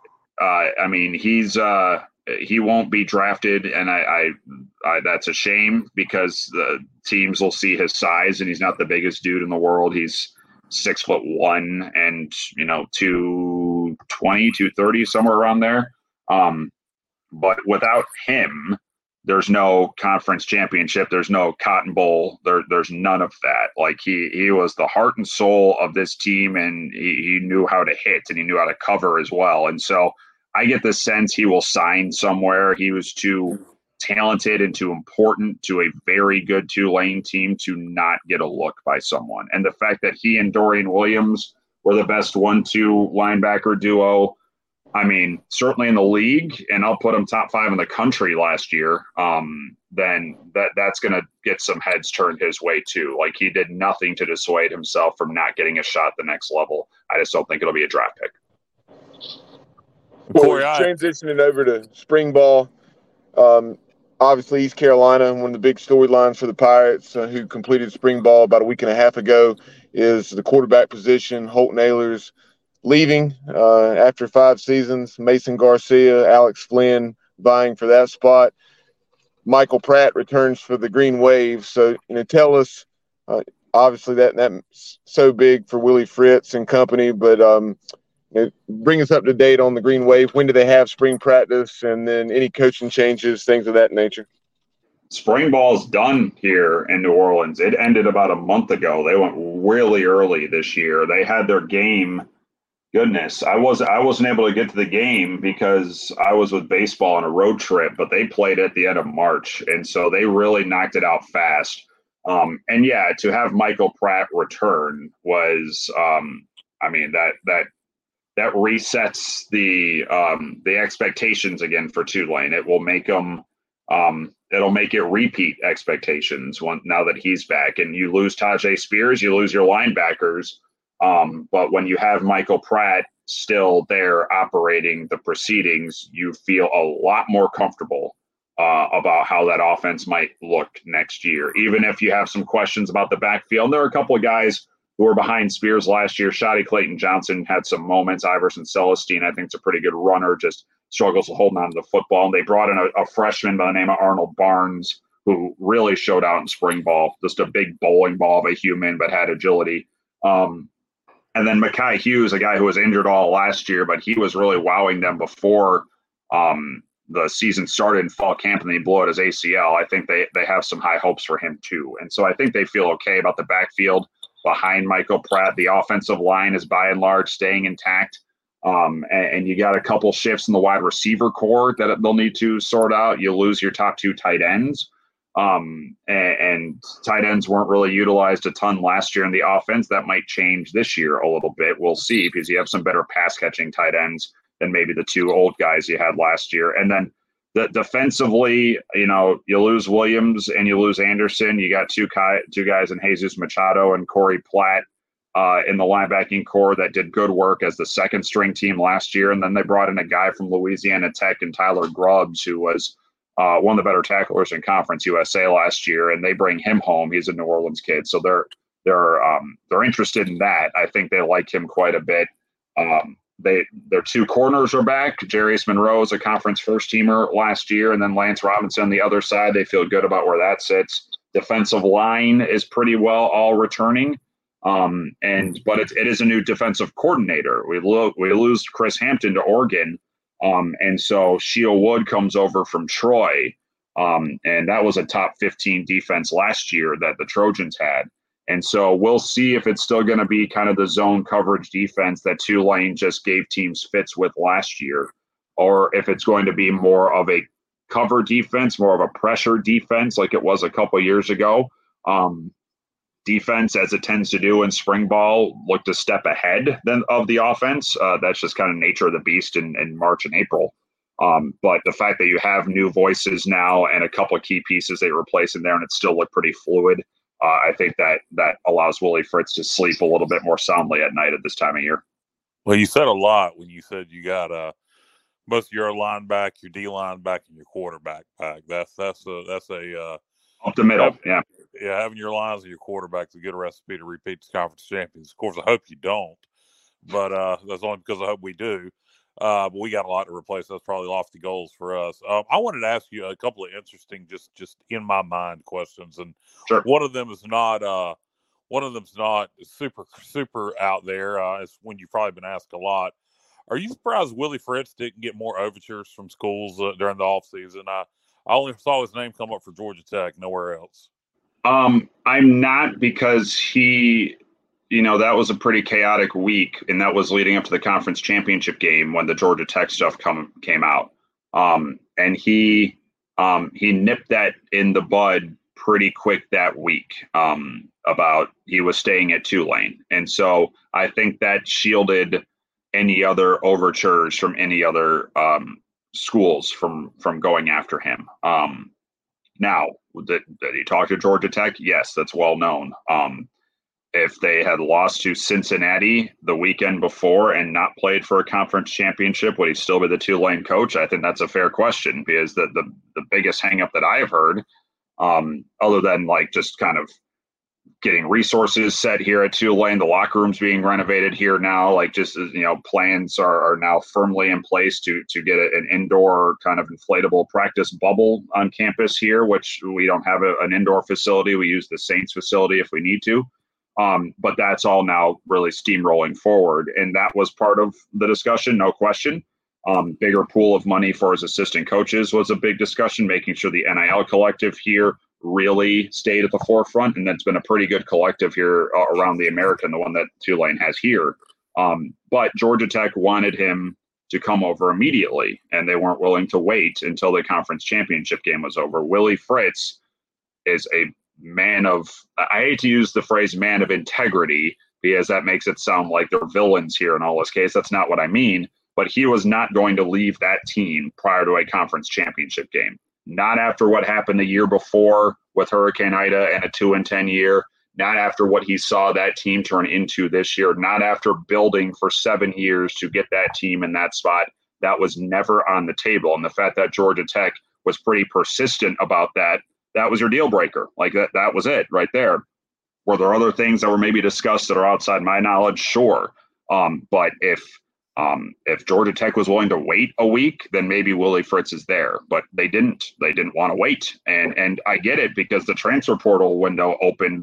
uh, I mean, he's uh, he won't be drafted, and I, I, I that's a shame because the teams will see his size, and he's not the biggest dude in the world. He's six foot one and, you know, two twenty, two thirty, somewhere around there. Um, but without him, there's no conference championship. There's no Cotton Bowl. There, there's none of that. Like he, he was the heart and soul of this team, and he, he knew how to hit and he knew how to cover as well. And so I get the sense he will sign somewhere. He was too talented and too important to a very good Tulane team to not get a look by someone. And the fact that he and Dorian Williams were the best one two linebacker duo, I mean, certainly in the league, and I'll put him top five in the country last year, um, then that that's going to get some heads turned his way too. Like he did nothing to dissuade himself from not getting a shot at the next level. I just don't think it'll be a draft pick. Well, transitioning over to spring ball, um, obviously East Carolina, one of the big storylines for the Pirates, uh, who completed spring ball about a week and a half ago, is the quarterback position. Holton Ahlers leaving uh, after five seasons. Mason Garcia, Alex Flynn vying for that spot. Michael Pratt returns for the Green Wave. So, you know, tell us, uh, obviously that that's so big for Willie Fritz and company, but um, you know, bring us up to date on the Green Wave. When do they have spring practice, and then any coaching changes, things of that nature? Spring ball's done here in New Orleans. It ended about a month ago. They went really early this year. They had their game. Goodness, I was I wasn't able to get to the game because I was with baseball on a road trip, but they played at the end of March, and so they really knocked it out fast. Um, and yeah, to have Michael Pratt return was, um, I mean, that that that resets the um, the expectations again for Tulane. It will make them. Um, it'll make it repeat expectations one, now that he's back. And you lose Tyjae Spears, you lose your linebackers. Um, but when you have Michael Pratt still there operating the proceedings, you feel a lot more comfortable uh, about how that offense might look next year. Even if you have some questions about the backfield, there are a couple of guys who were behind Spears last year. Shotty Clayton Johnson had some moments. Iverson Celestine, I think, is a pretty good runner, just struggles with holding on to the football. And they brought in a, a freshman by the name of Arnold Barnes, who really showed out in spring ball, just a big bowling ball of a human, but had agility. Um, and then Mekhi Hughes, a guy who was injured all last year, but he was really wowing them before um, the season started in fall camp, and then he blew out his A C L. I think they they have some high hopes for him too. And so I think they feel okay about the backfield behind Michael Pratt. The offensive line is by and large staying intact. Um, and, and you got a couple shifts in the wide receiver core that they'll need to sort out. You lose your top two tight ends. Um, and, and tight ends weren't really utilized a ton last year in the offense. That might change this year a little bit. We'll see, because you have some better pass catching tight ends than maybe the two old guys you had last year. And then the defensively, you know, you lose Williams and you lose Anderson. You got two, two guys in Jesus Machado and Corey Platt uh, in the linebacking core that did good work as the second string team last year. And then they brought in a guy from Louisiana Tech and Tyler Grubbs, who was uh, one of the better tacklers in Conference U S A last year. And they bring him home. He's a New Orleans kid. So they're, they're, um, they're interested in that. I think they like him quite a bit. Um, They their two corners are back. Jarius Monroe is a conference first teamer last year, and then Lance Robinson on the other side. They feel good about where that sits. Defensive line is pretty well all returning, um, and but it, it is a new defensive coordinator. We lo- we lose Chris Hampton to Oregon, um, and so Sheil Wood comes over from Troy, um, and that was a top fifteen defense last year that the Trojans had. And so we'll see if it's still going to be kind of the zone coverage defense that Tulane just gave teams fits with last year, or if it's going to be more of a cover defense, more of a pressure defense like it was a couple of years ago. Um, defense, as it tends to do in spring ball, looked a step ahead than of the offense. Uh, that's just kind of nature of the beast in, in March and April. Um, but the fact that you have new voices now and a couple of key pieces they replace in there, and it still looked pretty fluid, Uh, I think that that allows Willie Fritz to sleep a little bit more soundly at night at this time of year. Well, you said a lot when you said you got uh, most of your line back, your D line back, and your quarterback back. That's that's a that's a uh, up the middle, having, yeah, yeah. Having your lines and your quarterback is a good recipe to repeat the conference champions. Of course, I hope you don't, but uh, that's only because I hope we do. Uh, but we got a lot to replace. That's probably lofty goals for us. Um, I wanted to ask you a couple of interesting, just just in my mind questions, and sure. One of them is not uh, one of them's not super super out there. Uh, it's when you've probably been asked a lot. Are you surprised Willie Fritz didn't get more overtures from schools uh, during the off season? I I only saw his name come up for Georgia Tech, nowhere else. Um, I'm not, because he. You know, that was a pretty chaotic week, and that was leading up to the conference championship game when the Georgia Tech stuff come came out. Um, and he um, he nipped that in the bud pretty quick that week um, about he was staying at Tulane. And so I think that shielded any other overtures from any other um, schools from from going after him. Um, now, did, did he talk to Georgia Tech? Yes, that's well known. Um, If they had lost to Cincinnati the weekend before and not played for a conference championship, would he still be the Tulane coach? I think that's a fair question, because the the, the biggest hangup that I've heard, um, other than like just kind of getting resources set here at Tulane, the locker room's being renovated here now, like just, you know, plans are, are now firmly in place to to get a, an indoor kind of inflatable practice bubble on campus here, which we don't have a, an indoor facility. We use the Saints facility if we need to. Um, but that's all now really steamrolling forward. And that was part of the discussion, no question. Um, bigger pool of money for his assistant coaches was a big discussion, making sure the N I L collective here really stayed at the forefront. And that's been a pretty good collective here uh, around the American, the one that Tulane has here. Um, but Georgia Tech wanted him to come over immediately, and they weren't willing to wait until the conference championship game was over. Willie Fritz is a man of, I hate to use the phrase man of integrity, because that makes it sound like they're villains here in all this case. That's not what I mean. But he was not going to leave that team prior to a conference championship game. Not after what happened the year before with Hurricane Ida and a two and ten year. Not after what he saw that team turn into this year. Not after building for seven years to get that team in that spot. That was never on the table. And the fact that Georgia Tech was pretty persistent about that, that was your deal breaker. Like that, that was it right there. Were there other things that were maybe discussed that are outside my knowledge? Sure. Um, but if um, if Georgia Tech was willing to wait a week, then maybe Willie Fritz is there. But they didn't. They didn't want to wait. And and I get it, because the transfer portal window opened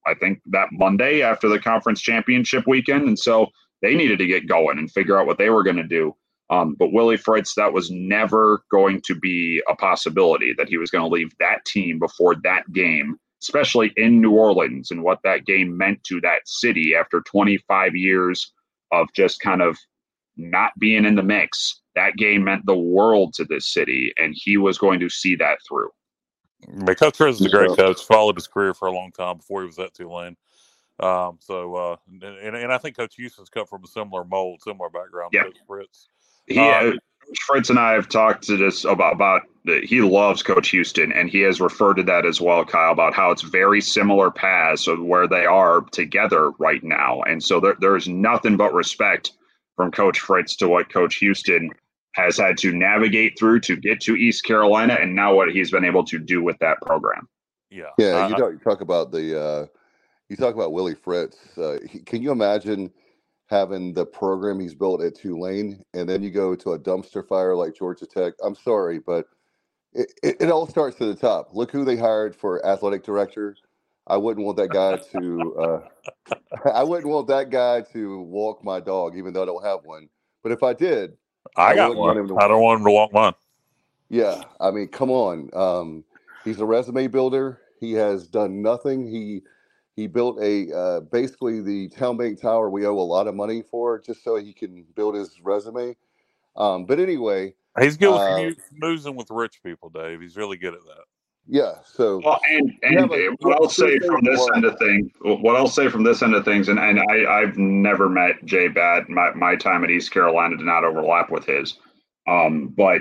I think, that Monday after the conference championship weekend. And so they needed to get going and figure out what they were going to do. Um, but Willie Fritz, that was never going to be a possibility that he was going to leave that team before that game, especially in New Orleans, and what that game meant to that city after twenty-five years of just kind of not being in the mix. That game meant the world to this city, and he was going to see that through. But Coach Fritz is a great coach. Followed his career for a long time before he was at Tulane. Um, so, uh, and, and I think Coach Houston's cut from a similar mold, similar background yeah. to Coach Fritz. He, um, uh, Coach Fritz and I have talked to this about, about uh, he loves Coach Houston, and he has referred to that as well, Kyle, about how it's very similar paths of where they are together right now. And so there, there's nothing but respect from Coach Fritz to what Coach Houston has had to navigate through to get to East Carolina, and now what he's been able to do with that program. Yeah. Yeah, uh, you talk, you talk about the uh, you talk about Willie Fritz. Uh, he, can you imagine having the program he's built at Tulane, and then you go to a dumpster fire like Georgia Tech? I'm sorry, but it, it, it all starts to the top. Look who they hired for athletic director. I wouldn't want that guy to. Uh, I wouldn't want that guy to walk my dog, even though I don't have one. But if I did, I, I got wouldn't one. want him to. I don't want him to walk mine. Yeah, I mean, come on. Um, he's a resume builder. He has done nothing. He he built a uh, basically the Town Bank Tower we owe a lot of money for, just so he can build his resume. Um, but anyway, He's good uh, with snoozing with rich people, Dave. He's really good at that. yeah. So Well, and and a, what I'll say from this end of things, what I'll say from this end of things, and, and I, I've never met Jay Batt. My my time at East Carolina did not overlap with his, um, but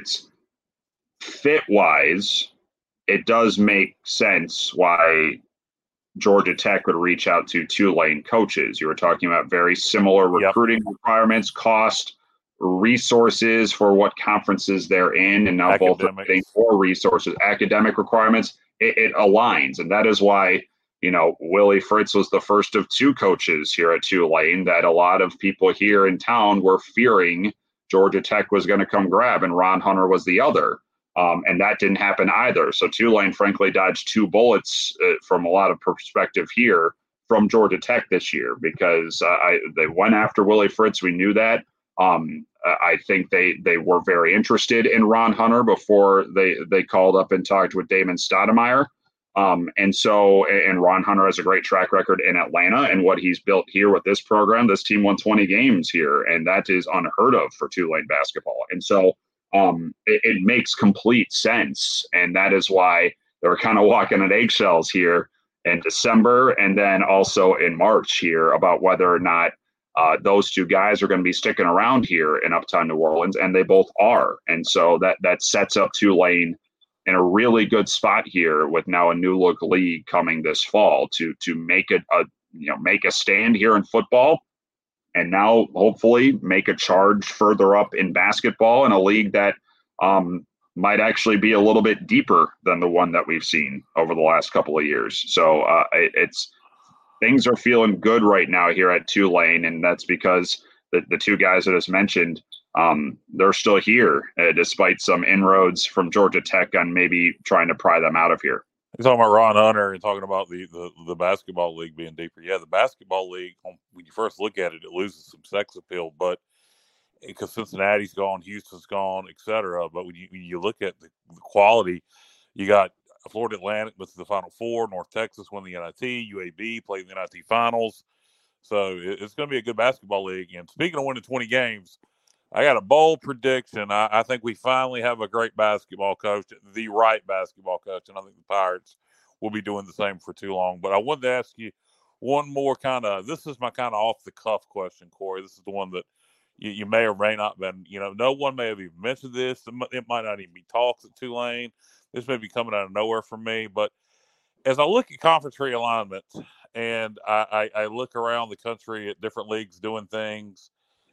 fit wise, it does make sense why Georgia Tech would reach out to Tulane coaches. You were talking about very similar recruiting yep. requirements, cost, resources for what conferences they're in, and now Academics. both are getting more resources, academic requirements. It, it aligns, and that is why, you know, Willie Fritz was the first of two coaches here at Tulane that a lot of people here in town were fearing Georgia Tech was going to come grab, and Ron Hunter was the other. Um, and that didn't happen either. So Tulane, frankly, dodged two bullets uh, from a lot of perspective here from Georgia Tech this year, because uh, I, they went after Willie Fritz. We knew that. Um, I think they they were very interested in Ron Hunter before they, they called up and talked with Damon Stoudemire. Um, and so, and Ron Hunter has a great track record in Atlanta, and what he's built here with this program. This team won twenty games here, and that is unheard of for Tulane basketball. And so, Um, it, it makes complete sense, and that is why they were kind of walking on eggshells here in December, and then also in March here about whether or not uh, those two guys are going to be sticking around here in Uptown New Orleans, and they both are. And so that that sets up Tulane in a really good spot here with now a new look league coming this fall to to make it a you know make a stand here in football. And now, hopefully, make a charge further up in basketball in a league that um, might actually be a little bit deeper than the one that we've seen over the last couple of years. So uh, it, it's things are feeling good right now here at Tulane, and that's because the, the two guys that I just mentioned, um, they're still here, uh, despite some inroads from Georgia Tech on maybe trying to pry them out of here. You're talking about Ron Hunter and talking about the, the, the basketball league being deeper. Yeah, the basketball league, when you first look at it, it loses some sex appeal, but because Cincinnati's gone, Houston's gone, et cetera. But when you, when you look at the, the quality, you got Florida Atlantic with the Final Four, North Texas won the N I T, U A B played the N I T Finals. So it, it's going to be a good basketball league. And speaking of winning twenty games, I got a bold prediction. I, I think we finally have a great basketball coach, the right basketball coach, and I think the Pirates will be doing the same for too long. But I wanted to ask you one more kind of – this is my kind of off-the-cuff question, Corey. This is the one that you, you may or may not been – you know, no one may have even mentioned this. It might not even be talks at Tulane. This may be coming out of nowhere for me. But as I look at conference realignment and I, I, I look around the country at different leagues doing things,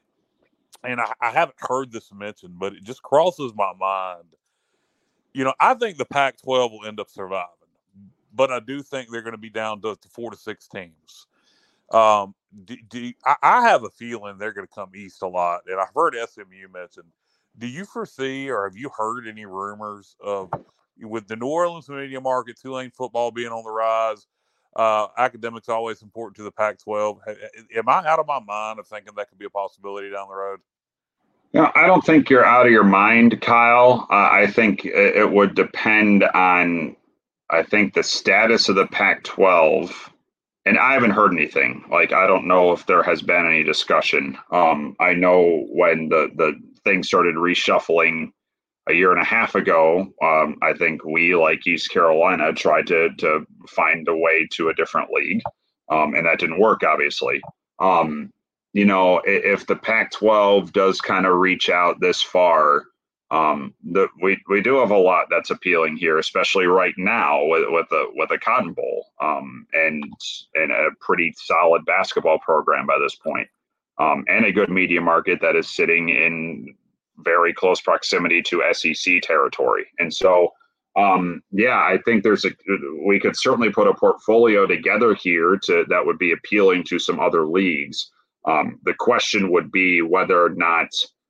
and I, I haven't heard this mentioned, but it just crosses my mind. You know, I think the Pac twelve will end up surviving, but I do think they're going to be down to, to four to six teams. Um, do, do, I, I have a feeling they're going to come east a lot, and I've heard S M U mentioned. Do you foresee or have you heard any rumors of, with the New Orleans media market, Tulane football being on the rise, Uh, academics always important to the Pac twelve. Am I out of my mind of thinking that could be a possibility down the road? No, I don't think you're out of your mind, Kyle. Uh, I think it, it would depend on, I think, the status of the Pac twelve. And I haven't heard anything. Like, I don't know if there has been any discussion. Um, I know when the, the thing started reshuffling a year and a half ago, um, I think we, like East Carolina, tried to to find a way to a different league. Um, and that didn't work, obviously. Um, you know, if the Pac twelve does kind of reach out this far, um, the, we we do have a lot that's appealing here, especially right now with with a with a Cotton Bowl um, and and a pretty solid basketball program by this point, um, and a good media market that is sitting in very close proximity to S E C territory. And so, um, yeah, I think there's a we could certainly put a portfolio together here to that would be appealing to some other leagues. Um, the question would be whether or not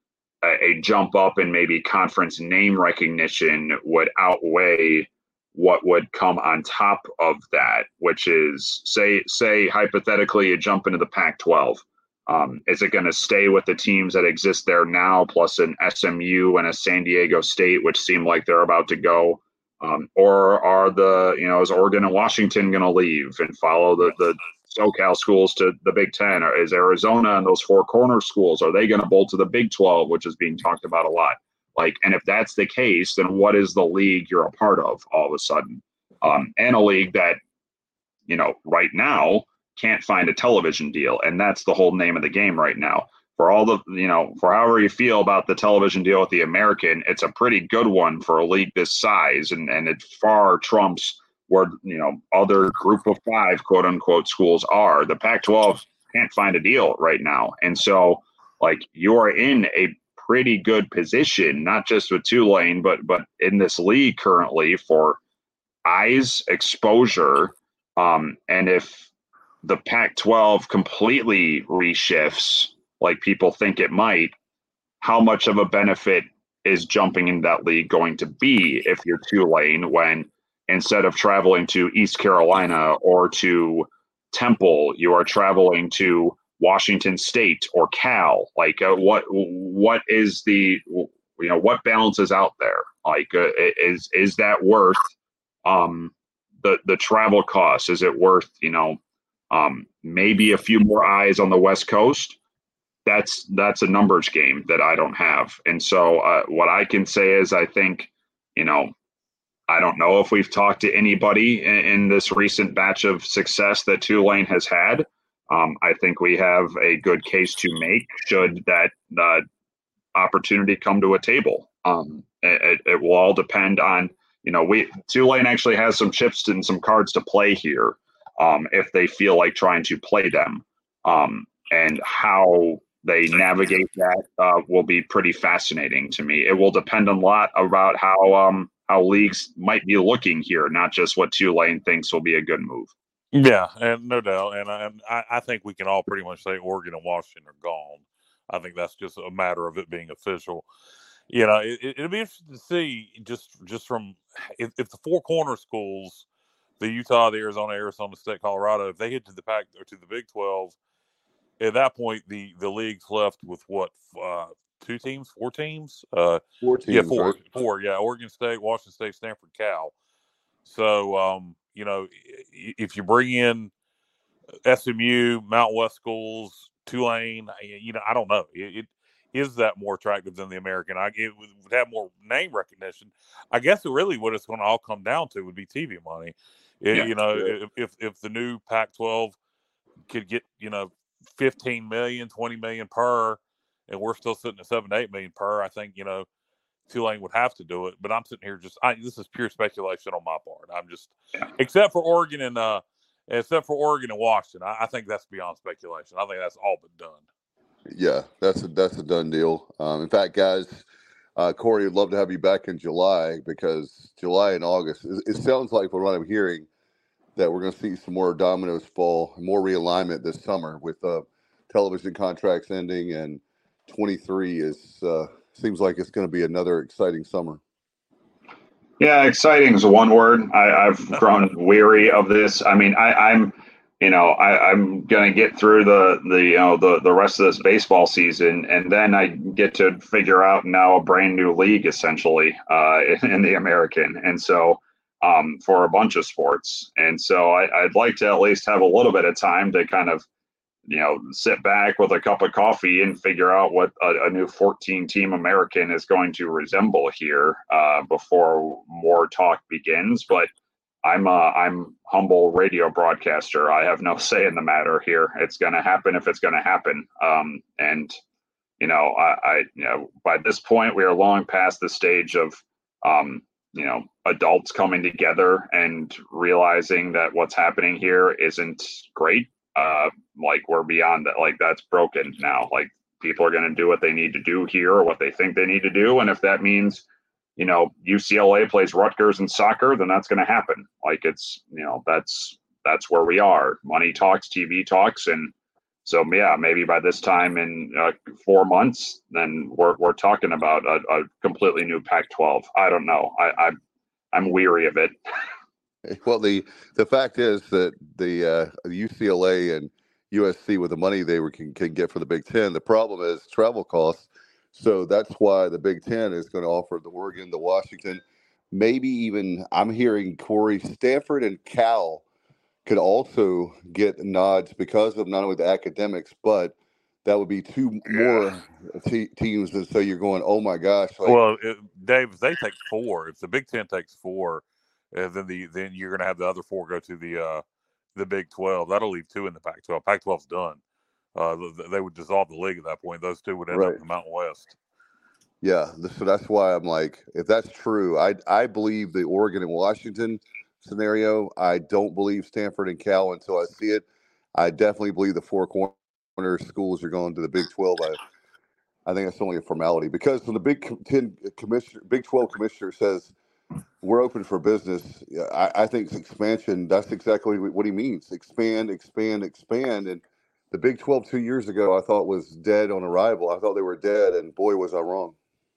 a, a jump up in maybe conference name recognition would outweigh what would come on top of that, which is say, say hypothetically you jump into the Pac twelve. Um, is it going to stay with the teams that exist there now, plus an S M U and a San Diego State, which seem like they're about to go? Um, or are the, you know, is Oregon and Washington going to leave and follow the, the SoCal schools to the Big Ten? Or is Arizona and those four corner schools, are they going to bolt to the Big twelve, which is being talked about a lot? Like, and if that's the case, then what is the league you're a part of all of a sudden? Um, and a league that, you know, right now can't find a television deal. And that's the whole name of the game right now. For all the, you know, for however you feel about the television deal with the American, it's a pretty good one for a league this size. And, and it far trumps where, you know, other group of five, quote unquote, schools are. The Pac twelve can't find a deal right now. And so, like, you're in a pretty good position, not just with Tulane, but, but in this league currently for eyes, exposure. Um, and if the Pac twelve completely reshifts like people think it might, how much of a benefit is jumping in that league going to be if you're Tulane, when instead of traveling to East Carolina or to Temple, you are traveling to Washington State or Cal? Like, uh, what what is the, you know, what balance is out there? Like, uh, is is that worth um, the the travel costs? Is it worth, you know, um, maybe a few more eyes on the West Coast? That's that's a numbers game that I don't have. And so uh, what I can say is I think, you know, I don't know if we've talked to anybody in, in this recent batch of success that Tulane has had. Um, I think we have a good case to make should that uh, opportunity come to a table. Um, it, it will all depend on, you know, we Tulane actually has some chips and some cards to play here um, if they feel like trying to play them. Um, and how they navigate that uh, will be pretty fascinating to me. It will depend a lot about how um, how leagues might be looking here, not just what Tulane thinks will be a good move. Yeah, and no doubt. And I, I think we can all pretty much say Oregon and Washington are gone. I think that's just a matter of it being official. You know, it, it'll be interesting to see just just from if, if the four corner schools, the Utah, the Arizona, Arizona State, Colorado, if they hit to the Pac or to the Big twelve, at that point the the league's left with what uh, two teams, four teams, uh, four teams, yeah, four, right? four, yeah, Oregon State, Washington State, Stanford, Cal. So, um, you know, if you bring in S M U, Mountain West schools, Tulane, you know, I don't know. It, it is that more attractive than the American. I it would have more name recognition. I guess it really what it's going to all come down to would be T V money. It, Yeah, you know, yeah. if if the new Pac twelve could get, you know, fifteen million, twenty million per, and we're still sitting at seven to eight million per, I think, you know, Tulane would have to do it. But I'm sitting here just, I, this is pure speculation on my part. I'm just, yeah. except for Oregon and, uh, except for Oregon and Washington, I, I think that's beyond speculation. I think that's all but done. Yeah, that's a that's a done deal. Um, in fact, guys, uh, Corey, I'd love to have you back in July, because July and August, it, it sounds like from what I'm hearing that we're going to see some more dominoes fall, more realignment this summer with uh, television contracts ending, and twenty-three is uh, seems like it's going to be another exciting summer. Yeah, exciting is one word. I, I've grown weary of this. I mean, I, I'm, you know, I, I'm gonna get through the the you know the the rest of this baseball season, and then I get to figure out now a brand new league essentially uh, in, in the American, and so um, for a bunch of sports, and so I, I'd like to at least have a little bit of time to kind of you know, sit back with a cup of coffee and figure out what a, a new fourteen team American is going to resemble here uh, before more talk begins. But I'm a, I'm humble radio broadcaster. I have no say in the matter here. It's going to happen if it's going to happen. Um, and, you know, I, I, you know, by this point, we are long past the stage of, um, you know, adults coming together and realizing that what's happening here isn't great. Uh, like we're beyond that. Like that's broken now. Like people are going to do what they need to do here or what they think they need to do. And if that means, you know, U C L A plays Rutgers in soccer, then that's going to happen. Like it's, you know, that's, that's where we are. Money talks, T V talks. And so, yeah, maybe by this time in uh, four months, then we're, we're talking about a, a completely new Pac twelve. I don't know. I, I I'm weary of it. Well, the the fact is that the uh, U C L A and U S C, with the money they were, can, can get for the Big Ten, the problem is travel costs. So that's why the Big Ten is going to offer the Oregon, the Washington, maybe even I'm hearing Corey, Stanford and Cal could also get nods because of not only the academics, but that would be two more te- teams. And so you're going, oh my gosh. Like, well, it, Dave, if they take four, if the Big Ten takes four, uh, then the then you're going to have the other four go to the uh, the Big twelve. That'll leave two in the Pac twelve. Pac twelve's done. Uh, they would dissolve the league at that point. Those two would end right. up in the Mountain West. Yeah, so that's why I'm like, if that's true, I I believe the Oregon and Washington scenario. I don't believe Stanford and Cal until I see it. I definitely believe the four corner schools are going to the Big twelve. I, I think that's only a formality because when the Big Ten commissioner, Big twelve commissioner says we're open for business, I, I think expansion. That's exactly what he means: expand, expand, expand. And the Big twelve two years ago, I thought was dead on arrival. I thought they were dead, and boy, was I wrong.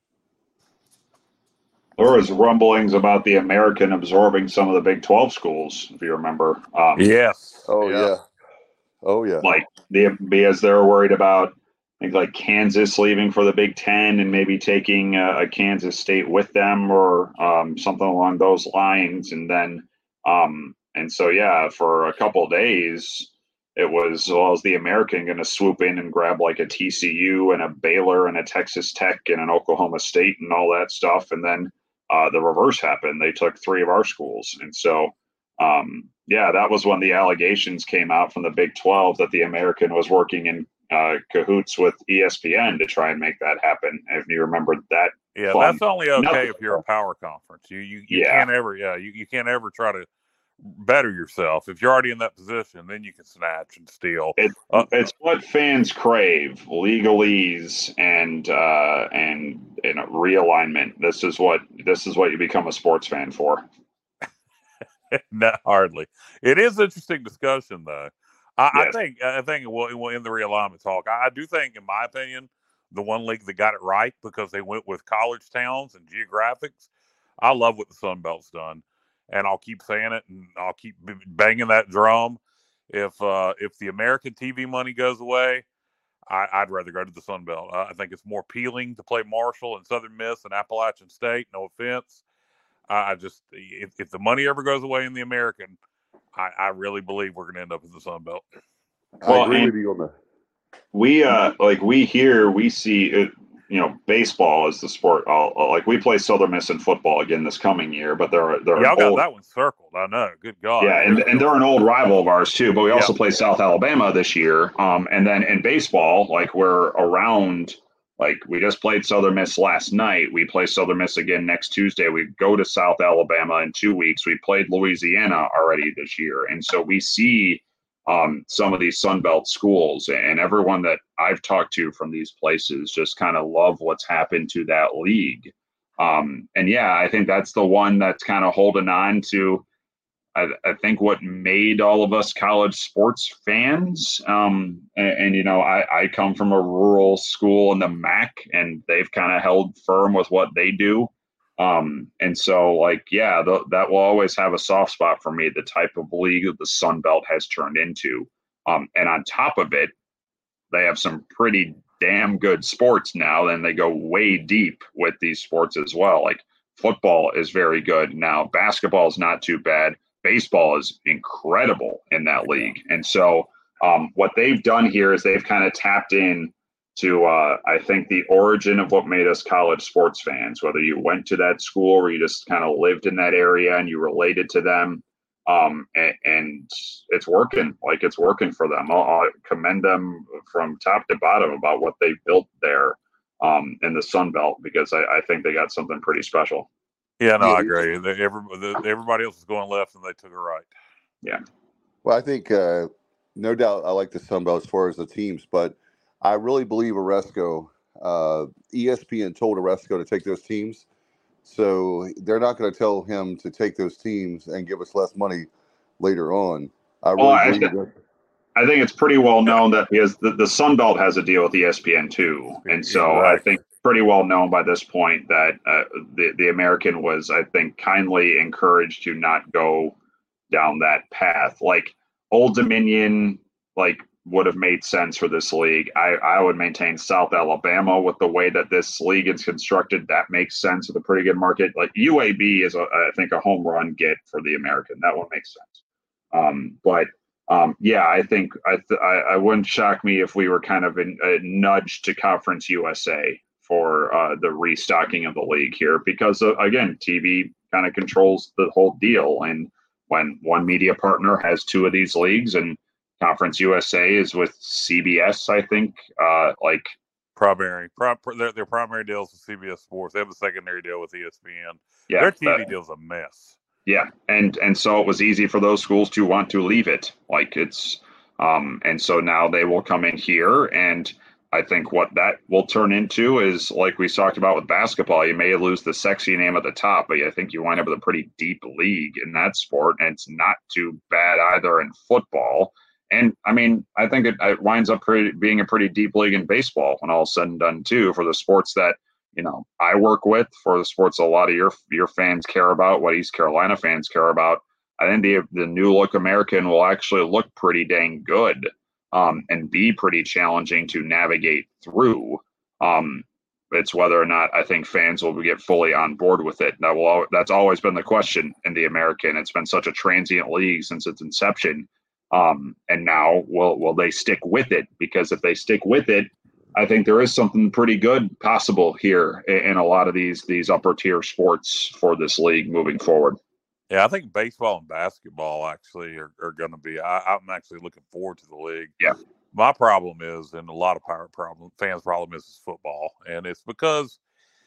There was rumblings about the American absorbing some of the Big twelve schools, if you remember. Um, yes. Oh yeah. yeah. Oh yeah. Like the because they're worried about, I think, like Kansas leaving for the Big Ten and maybe taking a, a Kansas State with them or um, something along those lines. And then, um, and so yeah, for a couple of days, it was well, as the American going to swoop in and grab like a T C U and a Baylor and a Texas Tech and an Oklahoma State and all that stuff, and then uh, the reverse happened. They took three of our schools, and so. Um, yeah, that was when the allegations came out from the Big twelve that the American was working in uh, cahoots with E S P N to try and make that happen. If you remember that. Yeah, fun. that's only okay Nothing. if you're a power conference. You you, you Yeah. can't ever yeah you, you can't ever try to better yourself. If you're already in that position, then you can snatch and steal. It, uh, it's what fans crave: legalese and uh, and and realignment. This is what this is what you become a sports fan for. Not hardly. It is interesting discussion, though. I, Yes. I think I think well, in the realignment talk, I, I do think, in my opinion, the one league that got it right because they went with college towns and geographics. I love what the Sun Belt's done, and I'll keep saying it, and I'll keep banging that drum. If uh, if the American T V money goes away, I, I'd rather go to the Sun Belt. Uh, I think it's more appealing to play Marshall and Southern Miss and Appalachian State. No offense. I just, if, if the money ever goes away in the American, I, I really believe we're going to end up in the Sun Belt. I Well, agree and- with you on that. We uh like we here we see it, you know, baseball is the sport. Uh, like we play Southern Miss in football again this coming year, but they're they're Y'all an got old, that one circled. I know. Good God. yeah, and, and they're an old rival of ours too. But we also Yeah. play South Alabama this year. Um, and then in baseball, like we're around. Like we just played Southern Miss last night. We play Southern Miss again next Tuesday. We go to South Alabama in two weeks. We played Louisiana already this year, and so we see. Um, some of these Sun Belt schools and everyone that I've talked to from these places just kind of love what's happened to that league. Um, and yeah, I think that's the one that's kind of holding on to, I, I think what made all of us college sports fans. Um, and, and, you know, I, I come from a rural school in the M A C and they've kind of held firm with what they do. Um, and so, like, yeah, th- that will always have a soft spot for me, the type of league that the Sun Belt has turned into. Um, and on top of it, they have some pretty damn good sports now, and they go way deep with these sports as well. Like, football is very good now. Basketball is not too bad. Baseball is incredible in that league. And so um, what they've done here is they've kind of tapped in to, uh, I think, the origin of what made us college sports fans, whether you went to that school or you just kind of lived in that area and you related to them. Um, and, and it's working, like it's working for them. I'll, I'll commend them from top to bottom about what they built there um, in the Sun Belt, because I, I think they got something pretty special. Yeah, no, Yeah. I agree. They, every, the, everybody else is going left, and they took it right. Yeah. Well, I think uh, no doubt I like the Sun Belt as far as the teams, but I really believe Oresco, uh, E S P N told Oresco to take those teams. So they're not going to tell him to take those teams and give us less money later on. I really Well, I, believe th- that. I think it's pretty well known that because the, the Sun Belt has a deal with E S P N too. And so Exactly. I think pretty well known by this point that uh, the, the American was, I think, kindly encouraged to not go down that path. Like Old Dominion, like would have made sense for this league. I, I would maintain South Alabama with the way that this league is constructed. That makes sense with a pretty good market. Like U A B is, a, I think, a home run get for the American. That one makes sense. Um, but um, yeah, I think I, th- I I wouldn't shock me if we were kind of in, a nudge to Conference U S A for uh, the restocking of the league here, because uh, again, T V kind of controls the whole deal. And when one media partner has two of these leagues, and Conference U S A is with C B S, I think, uh, like Primary, pri- their, their primary deal is with C B S Sports. They have a secondary deal with E S P N. yeah, Their T V that- deal's a mess. Yeah, and and so it was easy for those schools to want to leave it. Like it's, um, and so now they will come in here, and I think what that will turn into is, like we talked about with basketball, you may lose the sexy name at the top, but I think you wind up with a pretty deep league in that sport, and it's not too bad either in football. And I mean, I think it, it winds up pretty, being a pretty deep league in baseball when all is said and done too, for the sports that, you know, I work with, for the sports a lot of your your fans care about, what East Carolina fans care about. I think the the new look American will actually look pretty dang good, um, and be pretty challenging to navigate through. Um, it's whether or not I think fans will get fully on board with it. That will that's always been the question in the American. It's been such a transient league since its inception, um, and now will will they stick with it? Because if they stick with it, I think there is something pretty good possible here in, in a lot of these these upper tier sports for this league moving forward. Yeah, I think baseball and basketball actually are, are going to be. I, I'm actually looking forward to the league. Yeah. My problem is, and a lot of pirate problem fans' problem is, is football, and it's because,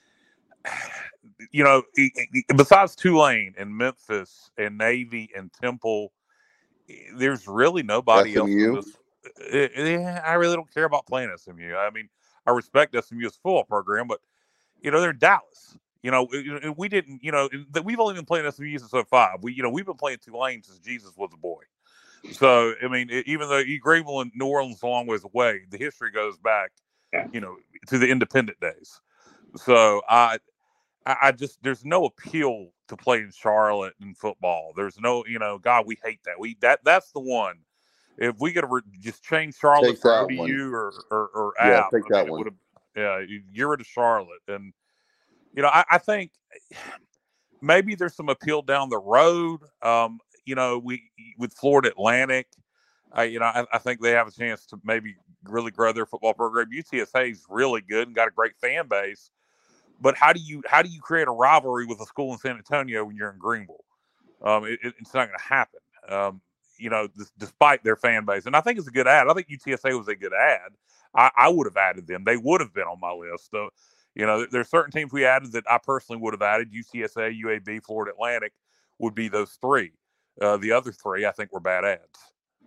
you know, besides Tulane and Memphis and Navy and Temple, there's really nobody S M U? else. In this, I really don't care about playing S M U. I mean, I respect S M U's football program, but you know, they're Dallas. You know, we didn't. You know, we've only been playing S M U since oh five. We, you know, we've been playing Tulane since Jesus was a boy. So, I mean, even though Greenville and New Orleans is a long ways away, the history goes back, you know, to the independent days. So, I, I just there's no appeal to playing Charlotte in football. There's no, you know, God, we hate that. We that that's the one. If we could have re- just change Charlotte Take for that O D U one. or or, or Yeah, App, take I that mean, one. It would have, yeah, you get rid of Charlotte, and you know, I, I think maybe there's some appeal down the road. Um, you know, we with Florida Atlantic, uh, you know, I, I think they have a chance to maybe really grow their football program. U T S A is really good and got a great fan base, but how do you how do you create a rivalry with a school in San Antonio when you're in Greenville? Um, it, it's not going to happen. Um, you know, this, despite their fan base, and I think it's a good ad. I think U T S A was a good ad. I, I would have added them. They would have been on my list. So, you know, there's certain teams we added that I personally would have added. U T S A, U A B, Florida Atlantic would be those three. Uh, the other three, I think, were bad ads.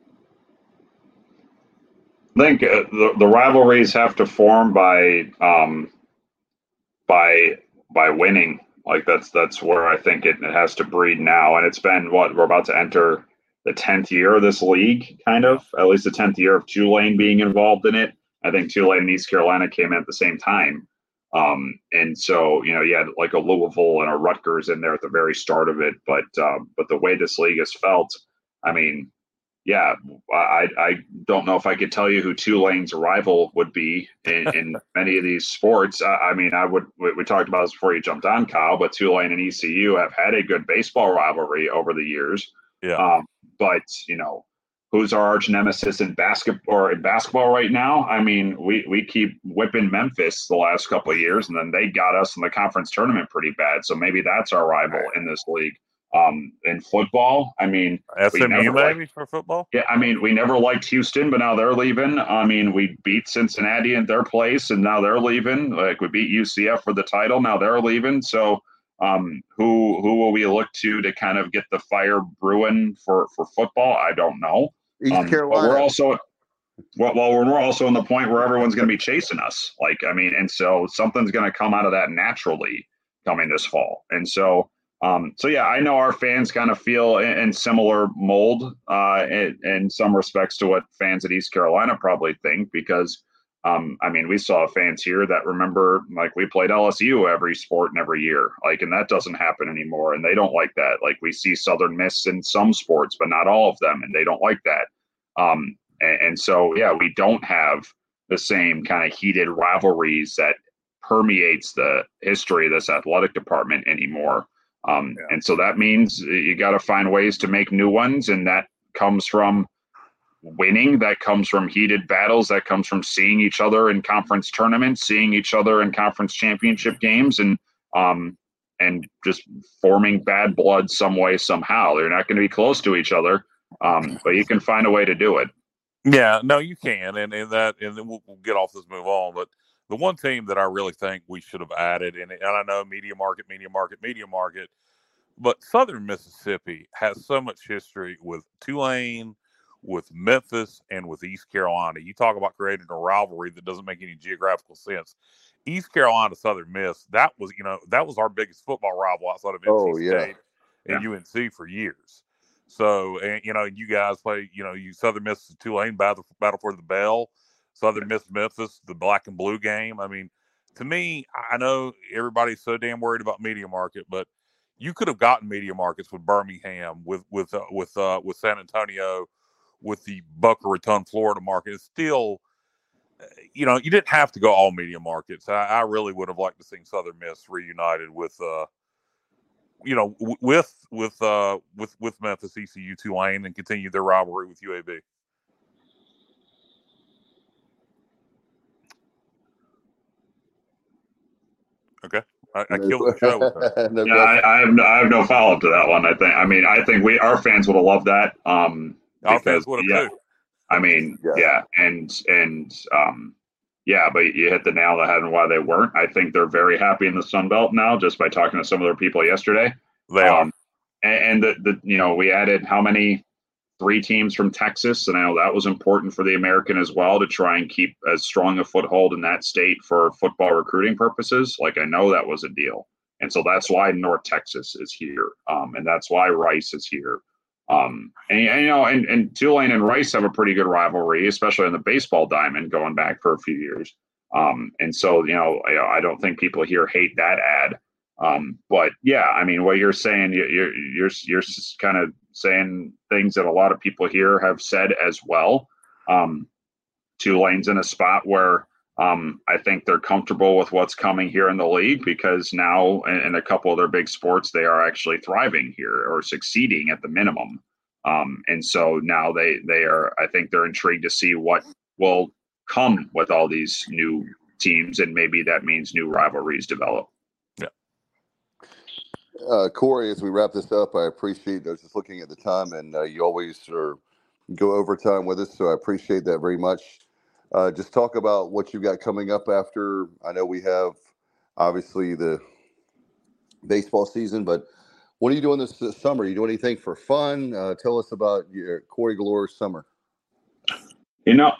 I think uh, the the rivalries have to form by um, by by winning. Like that's that's where I think it, it has to breed now. And it's been what we're about to enter the tenth year of this league, kind of at least the tenth year of Tulane being involved in it. I think Tulane and East Carolina came in at the same time. Um, and so, you know, you had like a Louisville and a Rutgers in there at the very start of it. But um, but the way this league has felt, I mean, yeah, I, I don't know if I could tell you who Tulane's rival would be in, in many of these sports. I, I mean, I would, we, we talked about this before you jumped on, Kyle, but Tulane and E C U have had a good baseball rivalry over the years. Yeah. Um, but, you know, who's our arch nemesis in basketball or in basketball right now? I mean, we, we keep whipping Memphis the last couple of years, and then they got us in the conference tournament pretty bad. So maybe that's our rival in this league. Um, in football, I mean, S M U maybe liked, for football. Yeah, I mean, we never liked Houston, but now they're leaving. I mean, we beat Cincinnati in their place, and now they're leaving. Like we beat U C F for the title, now they're leaving. So, um, who who will we look to to kind of get the fire brewing for for football? I don't know. East um, Carolina. But we're also well, well, we're also in the point where everyone's going to be chasing us. Like, I mean, and so something's going to come out of that naturally coming this fall, and so. Um, so, yeah, I know our fans kind of feel in, in similar mold uh, in, in some respects to what fans at East Carolina probably think, because, um, I mean, we saw fans here that remember, like, we played L S U every sport and every year, like, and that doesn't happen anymore. And they don't like that. Like, we see Southern Miss in some sports, but not all of them, and they don't like that. Um, and, and so, yeah, we don't have the same kind of heated rivalries that permeates the history of this athletic department anymore. Um, yeah. And so that means you got to find ways to make new ones. And that comes from winning. That comes from heated battles. That comes from seeing each other in conference tournaments, seeing each other in conference championship games, and um, and just forming bad blood some way, somehow. They're not going to be close to each other, um, but you can find a way to do it. Yeah, no, you can. And, and that, and then we'll, we'll get off this, move on. But the one team that I really think we should have added, and, and I know media market, media market, media market, but Southern Mississippi has so much history with Tulane, with Memphis, and with East Carolina. You talk about creating a rivalry that doesn't make any geographical sense. East Carolina, Southern Miss, that was, you know, that was our biggest football rival outside of N C oh, State yeah. and yeah. U N C for years. So, and, you know, you guys play, you know, you Southern Miss, Tulane, battle, battle for the bell. Southern Miss, Memphis, the black and blue game. I mean, to me, I know everybody's so damn worried about media market, but you could have gotten media markets with Birmingham, with with uh, with uh, with San Antonio, with the Boca Raton, Florida market. It's still, you know, you didn't have to go all media markets. I, I really would have liked to see Southern Miss reunited with, uh, you know, w- with with uh, with with Memphis, E C U, Tulane, and continue their rivalry with U A B. Okay, I, I killed the show with that. yeah, I, I have no, I have no follow up to that one. I think. I mean, I think we our fans would have loved that. Um, our because, fans would have yeah, too. I mean, yeah. yeah, and and um, yeah, but you hit the nail on the head on why they weren't. I think they're very happy in the Sun Belt now, just by talking to some of their people yesterday. They um, are, and, and the the you know we added how many. Three teams from Texas, and I know that was important for the American as well to try and keep as strong a foothold in that state for football recruiting purposes. Like I know that was a deal, and so that's why North Texas is here, um, and that's why Rice is here. Um, and, and you know, and, and Tulane and Rice have a pretty good rivalry, especially in the baseball diamond going back for a few years. Um, and so you know, I, I don't think people here hate that ad. Um, but yeah, I mean, what you're saying, you're you're you're kind of saying things that a lot of people here have said as well. Um, Tulane's in a spot where um, I think they're comfortable with what's coming here in the league because now in, in a couple of their big sports, they are actually thriving here or succeeding at the minimum. Um, and so now they they are, I think they're intrigued to see what will come with all these new teams, and maybe that means new rivalries develop. Uh, Corey, as we wrap this up, I appreciate I was just looking at the time, and uh, you always are, go overtime with us, so I appreciate that very much. Uh, just talk about what you got coming up after. I know we have obviously the baseball season, but what are you doing this, this summer? Are you doing anything for fun? Uh, tell us about your Corey Galore's summer. You know,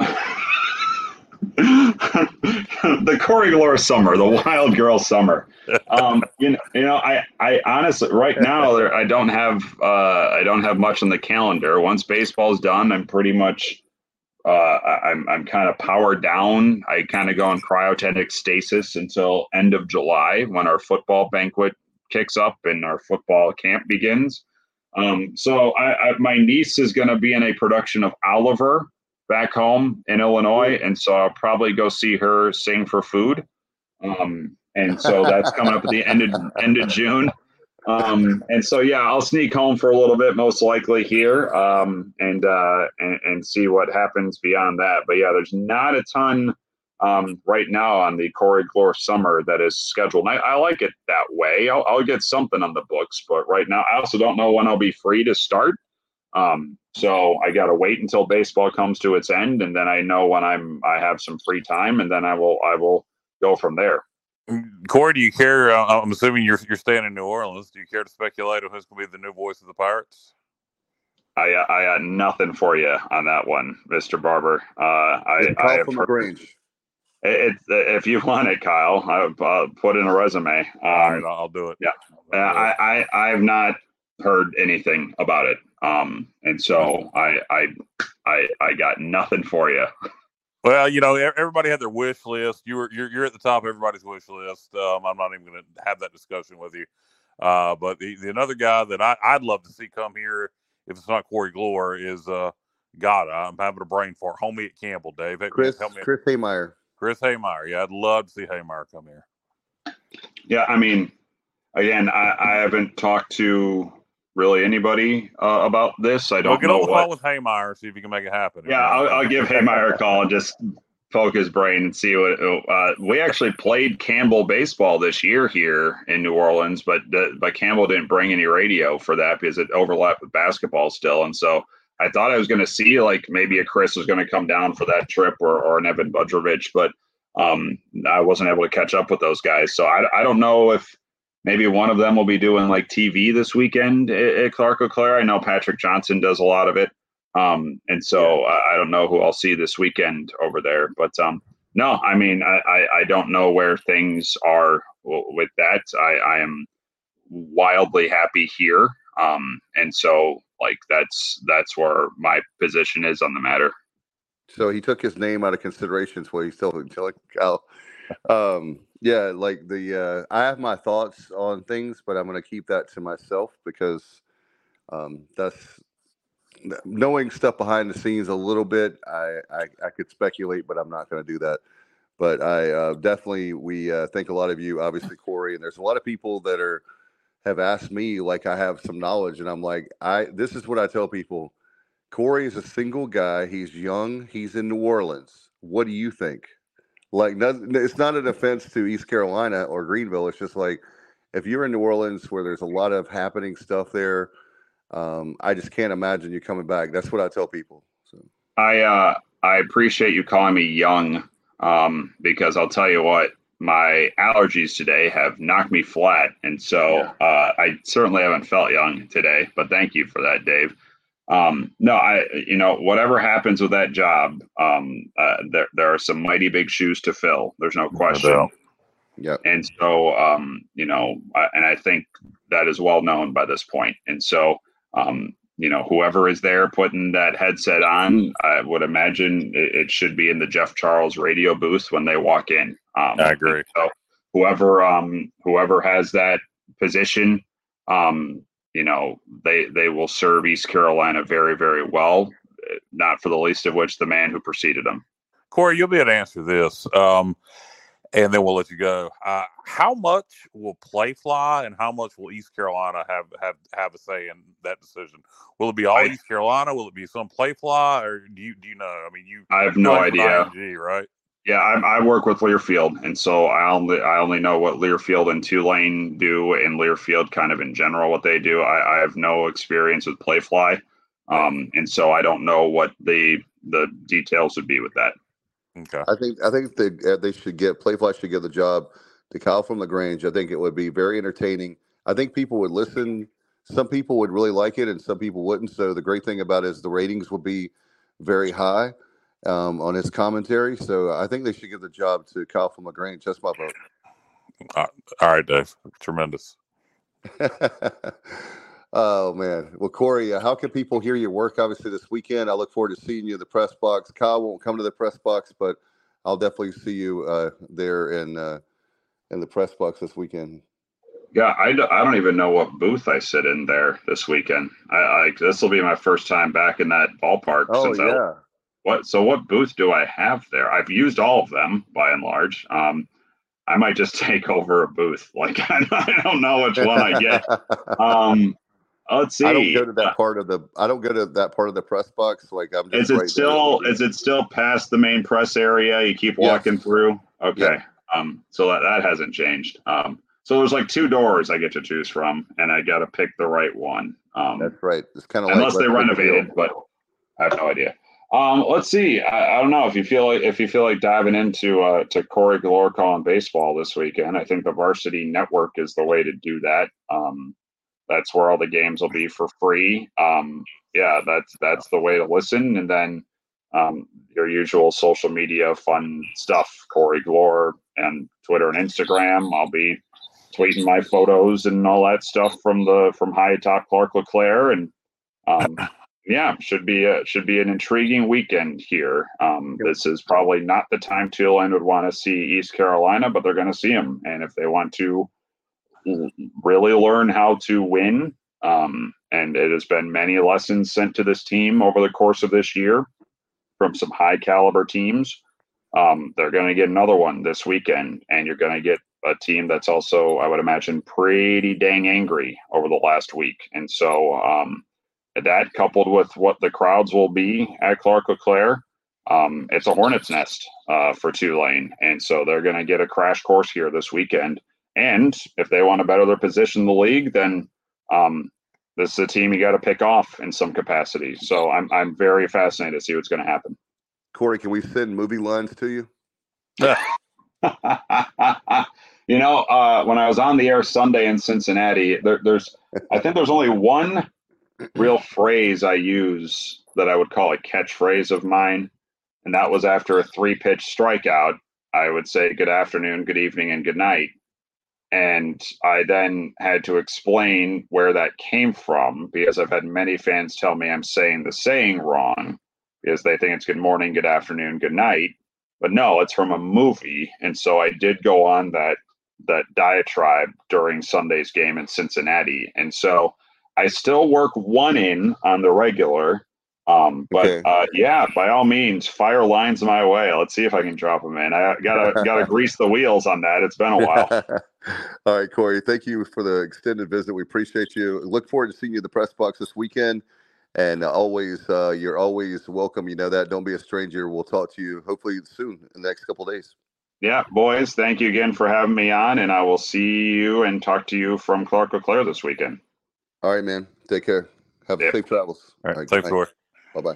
the Corey Galore summer, the wild girl summer. Um, you know, you know, I, I honestly, right now, there, I don't have, uh, I don't have much on the calendar. Once baseball's done, I'm pretty much uh, I, I'm I'm kind of powered down. I kind of go in cryogenic stasis until end of July when our football banquet kicks up and our football camp begins. Um, so I, I, my niece is going to be in a production of Oliver back home in Illinois, and so I'll probably go see her sing for food. Um, and so that's coming up at the end of end of June. Um, and so yeah, I'll sneak home for a little bit, most likely here, um, and uh, and and see what happens beyond that. But yeah, there's not a ton um, right now on the Corey Glore Summer that is scheduled. And I, I like it that way. I'll, I'll get something on the books, but right now I also don't know when I'll be free to start. Um, so I got to wait until baseball comes to its end, and then I know when I'm I have some free time, and then I will I will go from there. Corey, do you care? Uh, I'm assuming you're you're staying in New Orleans. Do you care to speculate on who's going to be the new voice of the Pirates? I I got nothing for you on that one, Mister Barber. Uh, I Kyle I have from heard, LaGrange. It, it, if you want it, Kyle, I'll uh, put in a resume. Um, All right, I'll do it. Yeah, uh, I, I I have not heard anything about it, um, and so I I I I got nothing for you. Well, you know, everybody had their wish list. You were you're you're at the top of everybody's wish list. Um, I'm not even going to have that discussion with you. Uh, but the, the another guy that I, I'd love to see come here, if it's not Corey Glore, is uh, God. I'm having a brain fart. Homie at Campbell, Dave. Chris help me. Chris Haymeyer. Chris Haymeyer. Yeah, I'd love to see Haymeyer come here. Yeah, I mean, again, I, I haven't talked to really anybody uh, about this. I don't well, get know on the what. phone with Haymeyer, see if you can make it happen. Yeah, I'll, I'll give Haymeyer a call and just poke his brain and see what. Uh, we actually played Campbell baseball this year here in New Orleans, but the, but Campbell didn't bring any radio for that because it overlapped with basketball still, and so I thought I was going to see like maybe a Chris was going to come down for that trip or, or an Evan Budrovich, but um, I wasn't able to catch up with those guys. So I, I don't know if maybe one of them will be doing like T V this weekend at, at Clark Eau Claire. I know Patrick Johnson does a lot of it. Um, and so I, I don't know who I'll see this weekend over there, but um, no, I mean, I, I, I don't know where things are with that. I, I am wildly happy here. Um, and so like, that's, that's where my position is on the matter. So he took his name out of consideration. So he's still telling Cal. Um, yeah, like the, uh, I have my thoughts on things, but I'm going to keep that to myself because um, that's knowing stuff behind the scenes a little bit. I, I, I could speculate, but I'm not going to do that. But I uh, definitely, we uh, thank a lot of you, obviously, Corey, and there's a lot of people that are, have asked me like I have some knowledge, and I'm like, I this is what I tell people. Corey is a single guy. He's young. He's in New Orleans. What do you think? Like, it's not an offense to East Carolina or Greenville. It's just like, if you're in New Orleans where there's a lot of happening stuff there, um, I just can't imagine you coming back. That's what I tell people. So I uh, I appreciate you calling me young, um, because I'll tell you what, my allergies today have knocked me flat. And so yeah. uh, I certainly haven't felt young today, but thank you for that, Dave. Um, no, I, you know, whatever happens with that job, um, uh, there, there are some mighty big shoes to fill. There's no question. Yeah. And so, um, you know, I, and I think that is well known by this point. And so, um, you know, whoever is there putting that headset on, I would imagine it, it should be in the Jeff Charles radio booth when they walk in. Um, I agree. So whoever, um, whoever has that position, um, you know, they, they will serve East Carolina very, very well, not for the least of which the man who preceded them. Corey, you'll be able to answer this, um, and then we'll let you go. Uh, how much will play fly and how much will East Carolina have, have, have a say in that decision? Will it be all I, East Carolina? Will it be some play fly, or do you, do you know? I mean, you, I have no idea. I M G, right? Yeah, I, I work with Learfield, and so I only I only know what Learfield and Tulane do, and Learfield kind of in general what they do. I, I have no experience with Playfly, um, and so I don't know what the the details would be with that. Okay, I think I think they uh, they should get Playfly should give the job to Kyle from LaGrange. I think it would be very entertaining. I think people would listen. Some people would really like it, and some people wouldn't. So the great thing about it is the ratings would be very high. Um, on his commentary, so I think they should give the job to Kyle from LaGrange. That's my vote. All right, Dave. Tremendous. Oh, man. Well, Corey, uh, how can people hear your work, obviously, this weekend? I look forward to seeing you in the press box. Kyle won't come to the press box, but I'll definitely see you uh, there in, uh, in the press box this weekend. Yeah, I, d- I don't even know what booth I sit in there this weekend. I, I This will be my first time back in that ballpark. Oh, since yeah. I, what? So what booth do I have there? I've used all of them, by and large. Um, I might just take over a booth. Like, I, I don't know which one I get. Um, let's see. I don't go to that part of the. I don't go to that part of the press box. Like I'm just. Is it right still? there. Is it still past the main press area? You keep walking Yes. through. Okay. Yeah. Um. So that that hasn't changed. Um. So there's like two doors I get to choose from, and I got to pick the right one. Um. That's right. It's kind of Unless like they renovated, but I have no idea. Um, let's see. I, I don't know if you feel like if you feel like diving into uh, to Corey Galore calling baseball this weekend. I think the Varsity Network is the way to do that. Um, that's where all the games will be for free. Um, yeah, that's that's the way to listen. And then um, your usual social media fun stuff, Corey Galore and Twitter and Instagram. I'll be tweeting my photos and all that stuff from the from high atop Clark LeClaire and. Um, Yeah, should be a, should be an intriguing weekend here. Um, this is probably not the time Tulane would want to see East Carolina, but they're going to see them. And if they want to really learn how to win, um, and it has been many lessons sent to this team over the course of this year from some high caliber teams, um, they're going to get another one this weekend. And you're going to get a team that's also, I would imagine, pretty dang angry over the last week. And so, um, that coupled with what the crowds will be at Clark LeClaire, um, it's a hornet's nest uh, for Tulane. And so they're going to get a crash course here this weekend. And if they want to better their position in the league, then um, this is a team you got to pick off in some capacity. So I'm I'm very fascinated to see what's going to happen. Corey, can we send movie lines to you? You know, uh, when I was on the air Sunday in Cincinnati, there, there's I think there's only one real phrase I use that I would call a catchphrase of mine. And that was after a three pitch strikeout, I would say good afternoon, good evening, and good night. And I then had to explain where that came from because I've had many fans tell me I'm saying the saying wrong because they think it's good morning, good afternoon, good night. But no, it's from a movie. And so I did go on that, that diatribe during Sunday's game in Cincinnati. And so I still work one in on the regular, um, but Okay. uh, yeah, by all means, fire lines my way. Let's see if I can drop them in. I gotta gotta grease the wheels on that. It's been a while. All right, Corey. Thank you for the extended visit. We appreciate you. Look forward to seeing you in the press box this weekend. And always, uh, you're always welcome. You know that. Don't be a stranger. We'll talk to you hopefully soon in the next couple of days. Yeah, boys. Thank you again for having me on, and I will see you and talk to you from Clark LeClaire this weekend. All right, man. Take care. Have Yep. safe travels. All right, thanks, Corey. Bye-bye.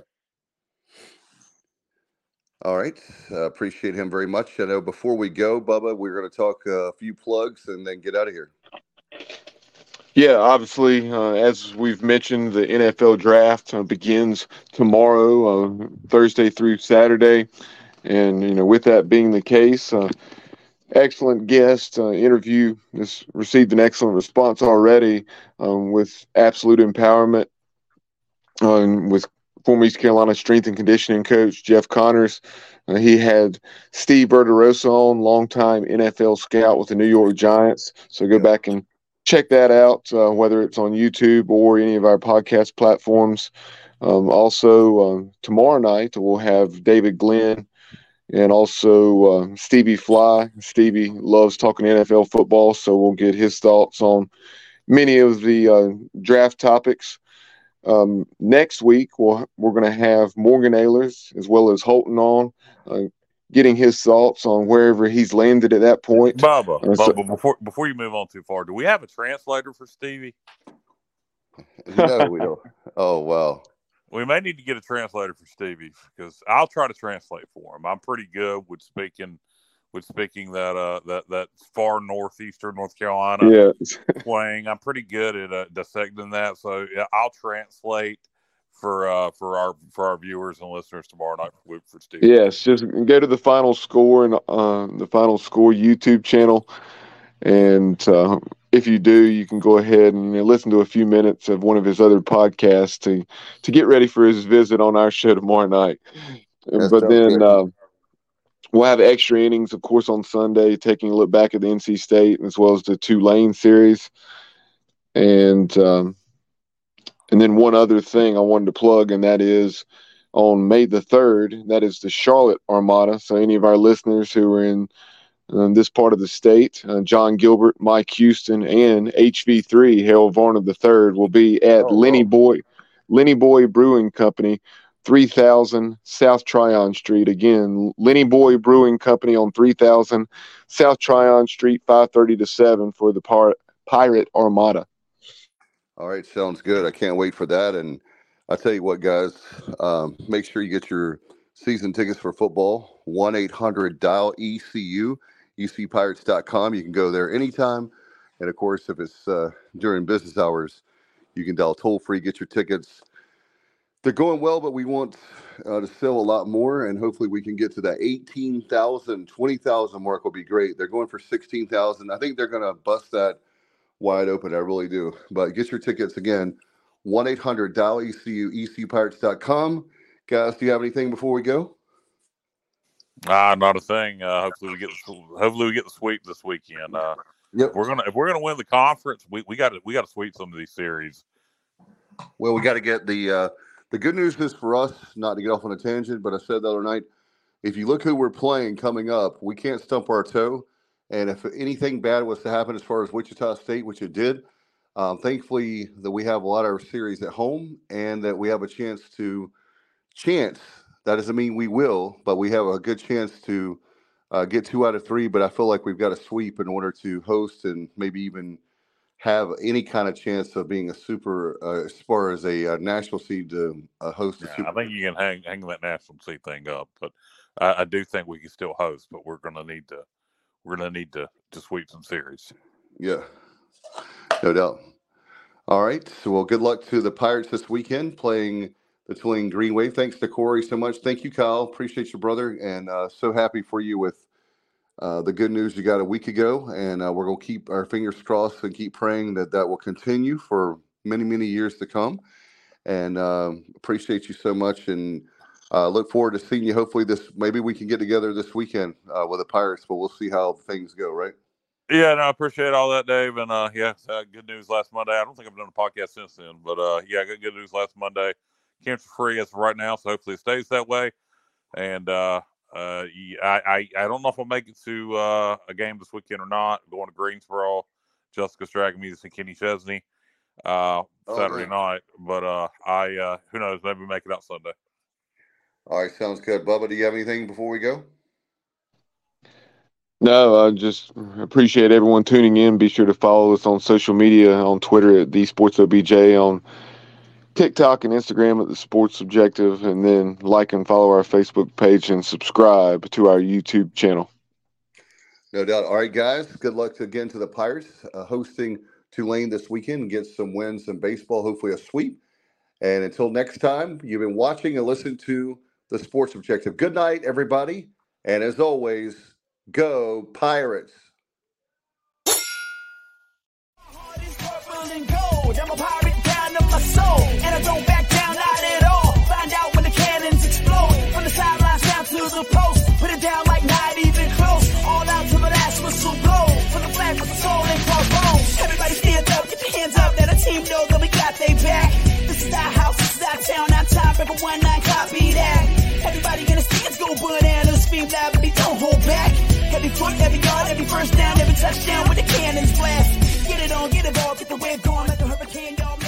All right. Uh, appreciate him very much. I know before we go, Bubba, we're going to talk uh, a few plugs and then get out of here. Yeah, obviously, uh, as we've mentioned, the N F L draft uh, begins tomorrow, uh, Thursday through Saturday. And, you know, with that being the case, uh, excellent guest uh, interview. This received an excellent response already um, with Absolute Empowerment um, with former East Carolina strength and conditioning coach Jeff Connors. Uh, he had Steve Berterosa on, longtime N F L scout with the New York Giants. So go Yeah. back and check that out, uh, whether it's on YouTube or any of our podcast platforms. Um, also, um, tomorrow night, we'll have David Glenn and also uh, Stevie Fly. Stevie loves talking N F L football, so we'll get his thoughts on many of the uh, draft topics. Um, next week, we'll, we're going to have Morgan Ehlers as well as Holton on, uh, getting his thoughts on wherever he's landed at that point. Bubba, Uh, so- Bubba, before before you move on too far, do we have a translator for Stevie? No, we don't. Oh, wow. We may need to get a translator for Stevie because I'll try to translate for him. I'm pretty good with speaking with speaking that uh that, that far northeastern North Carolina Yeah. twang. I'm pretty good at uh, dissecting that. So yeah, I'll translate for uh for our for our viewers and listeners tomorrow night for, for Stevie. Yes, just go to the Final Score and uh, the Final Score YouTube channel and uh, if you do, you can go ahead and listen to a few minutes of one of his other podcasts to to get ready for his visit on our show tomorrow night. That but sounds then good. uh, we'll have extra innings, of course, on Sunday, taking a look back at the N C State as well as the Tulane series. And um, and then one other thing I wanted to plug, and that is on May the third, that is the Charlotte Armada. So any of our listeners who are in um, this part of the state, uh, John Gilbert, Mike Houston, and H V three, Harold Varner the third, will be at Oh, Lenny wow. Boy, Lenny Boy Brewing Company, three thousand South Tryon Street. Again, Lenny Boy Brewing Company on three thousand South Tryon Street, five thirty to seven for the Pir- Pirate Armada. All right, sounds good. I can't wait for that. And I tell you what, guys, um, make sure you get your season tickets for football. one eight hundred dial E C U, E C Pirates dot com. You can go there anytime. And of course, if it's uh, during business hours, you can dial toll free, get your tickets. They're going well, but we want uh, to sell a lot more, and hopefully we can get to that eighteen thousand, twenty thousand mark will be great. They're going for sixteen thousand. I think they're going to bust that wide open. I really do. But get your tickets again, one eight hundred dial E C U, E C Pirates dot com. Guys, do you have anything before we go? Ah, not a thing. Uh, hopefully we get the, hopefully we get the sweep this weekend. Uh, Yep. if we're gonna if we're gonna win the conference, we we got to we got to sweep some of these series. Well, we got to get the uh, the good news is for us, not to get off on a tangent, but I said the other night, if you look who we're playing coming up, we can't stump our toe. And if anything bad was to happen as far as Wichita State, which it did, um, thankfully that we have a lot of our series at home and that we have a chance to chance. That doesn't mean we will, but we have a good chance to uh, get two out of three. But I feel like we've got to sweep in order to host and maybe even have any kind of chance of being a super, uh, as far as a, uh national seed to uh, host a Yeah, super. I think you can hang hang that national seed thing up, but I, I do think we can still host. But we're gonna need to we're gonna need to to sweep some series. Yeah, no doubt. All right. So, well, good luck to the Pirates this weekend playing the Tulane Green Wave. Thanks to Corey so much. Thank you, Kyle. Appreciate you, brother. And uh, so happy for you with uh, the good news you got a week ago. And uh, we're going to keep our fingers crossed and keep praying that that will continue for many, many years to come. And um, appreciate you so much. And uh, look forward to seeing you. Hopefully this, maybe we can get together this weekend uh, with the Pirates, but we'll see how things go, right? Yeah, no, I appreciate all that, Dave. And uh, yeah, uh, good news last Monday. I don't think I've done a podcast since then, but uh, yeah, I got good news last Monday. Cancer free as of right now, so hopefully it stays that way. And uh, uh, I, I I don't know if I'll make it to uh, a game this weekend or not. I'm going to Greensboro. Jessica's dragging me to see Kenny Chesney uh, Oh, Saturday man. night, but uh, I uh, who knows? Maybe make it out Sunday. All right. Sounds good. Bubba, do you have anything before we go? No, I just appreciate everyone tuning in. Be sure to follow us on social media, on Twitter at The Sports O B J, on TikTok and Instagram at The Sports Objective, and then like and follow our Facebook page and subscribe to our YouTube channel. No doubt. All right, guys. Good luck to, again to the Pirates uh, hosting Tulane this weekend and get some wins in baseball, hopefully a sweep. And until next time, you've been watching and listening to The Sports Objective. Good night, everybody. And as always, go Pirates. Heart is purple and gold. I'm a pirate down to my soul, and I don't back down, not at all. Find out when the cannons explode. From the sidelines down to the post, put it down like not even close. All out to the last whistle blow. For the flag with the soul and car bones. Everybody stand up, get your hands up. Let the team know that we got they back. This is our house, this is our town, our time. Everyone nine copy that. Everybody in the stands go bananas, scream loud, but they don't hold back. Every foot, every yard, every first down, every touchdown with the cannons blast. Get it on, get it all, get the wave going like a hurricane, y'all.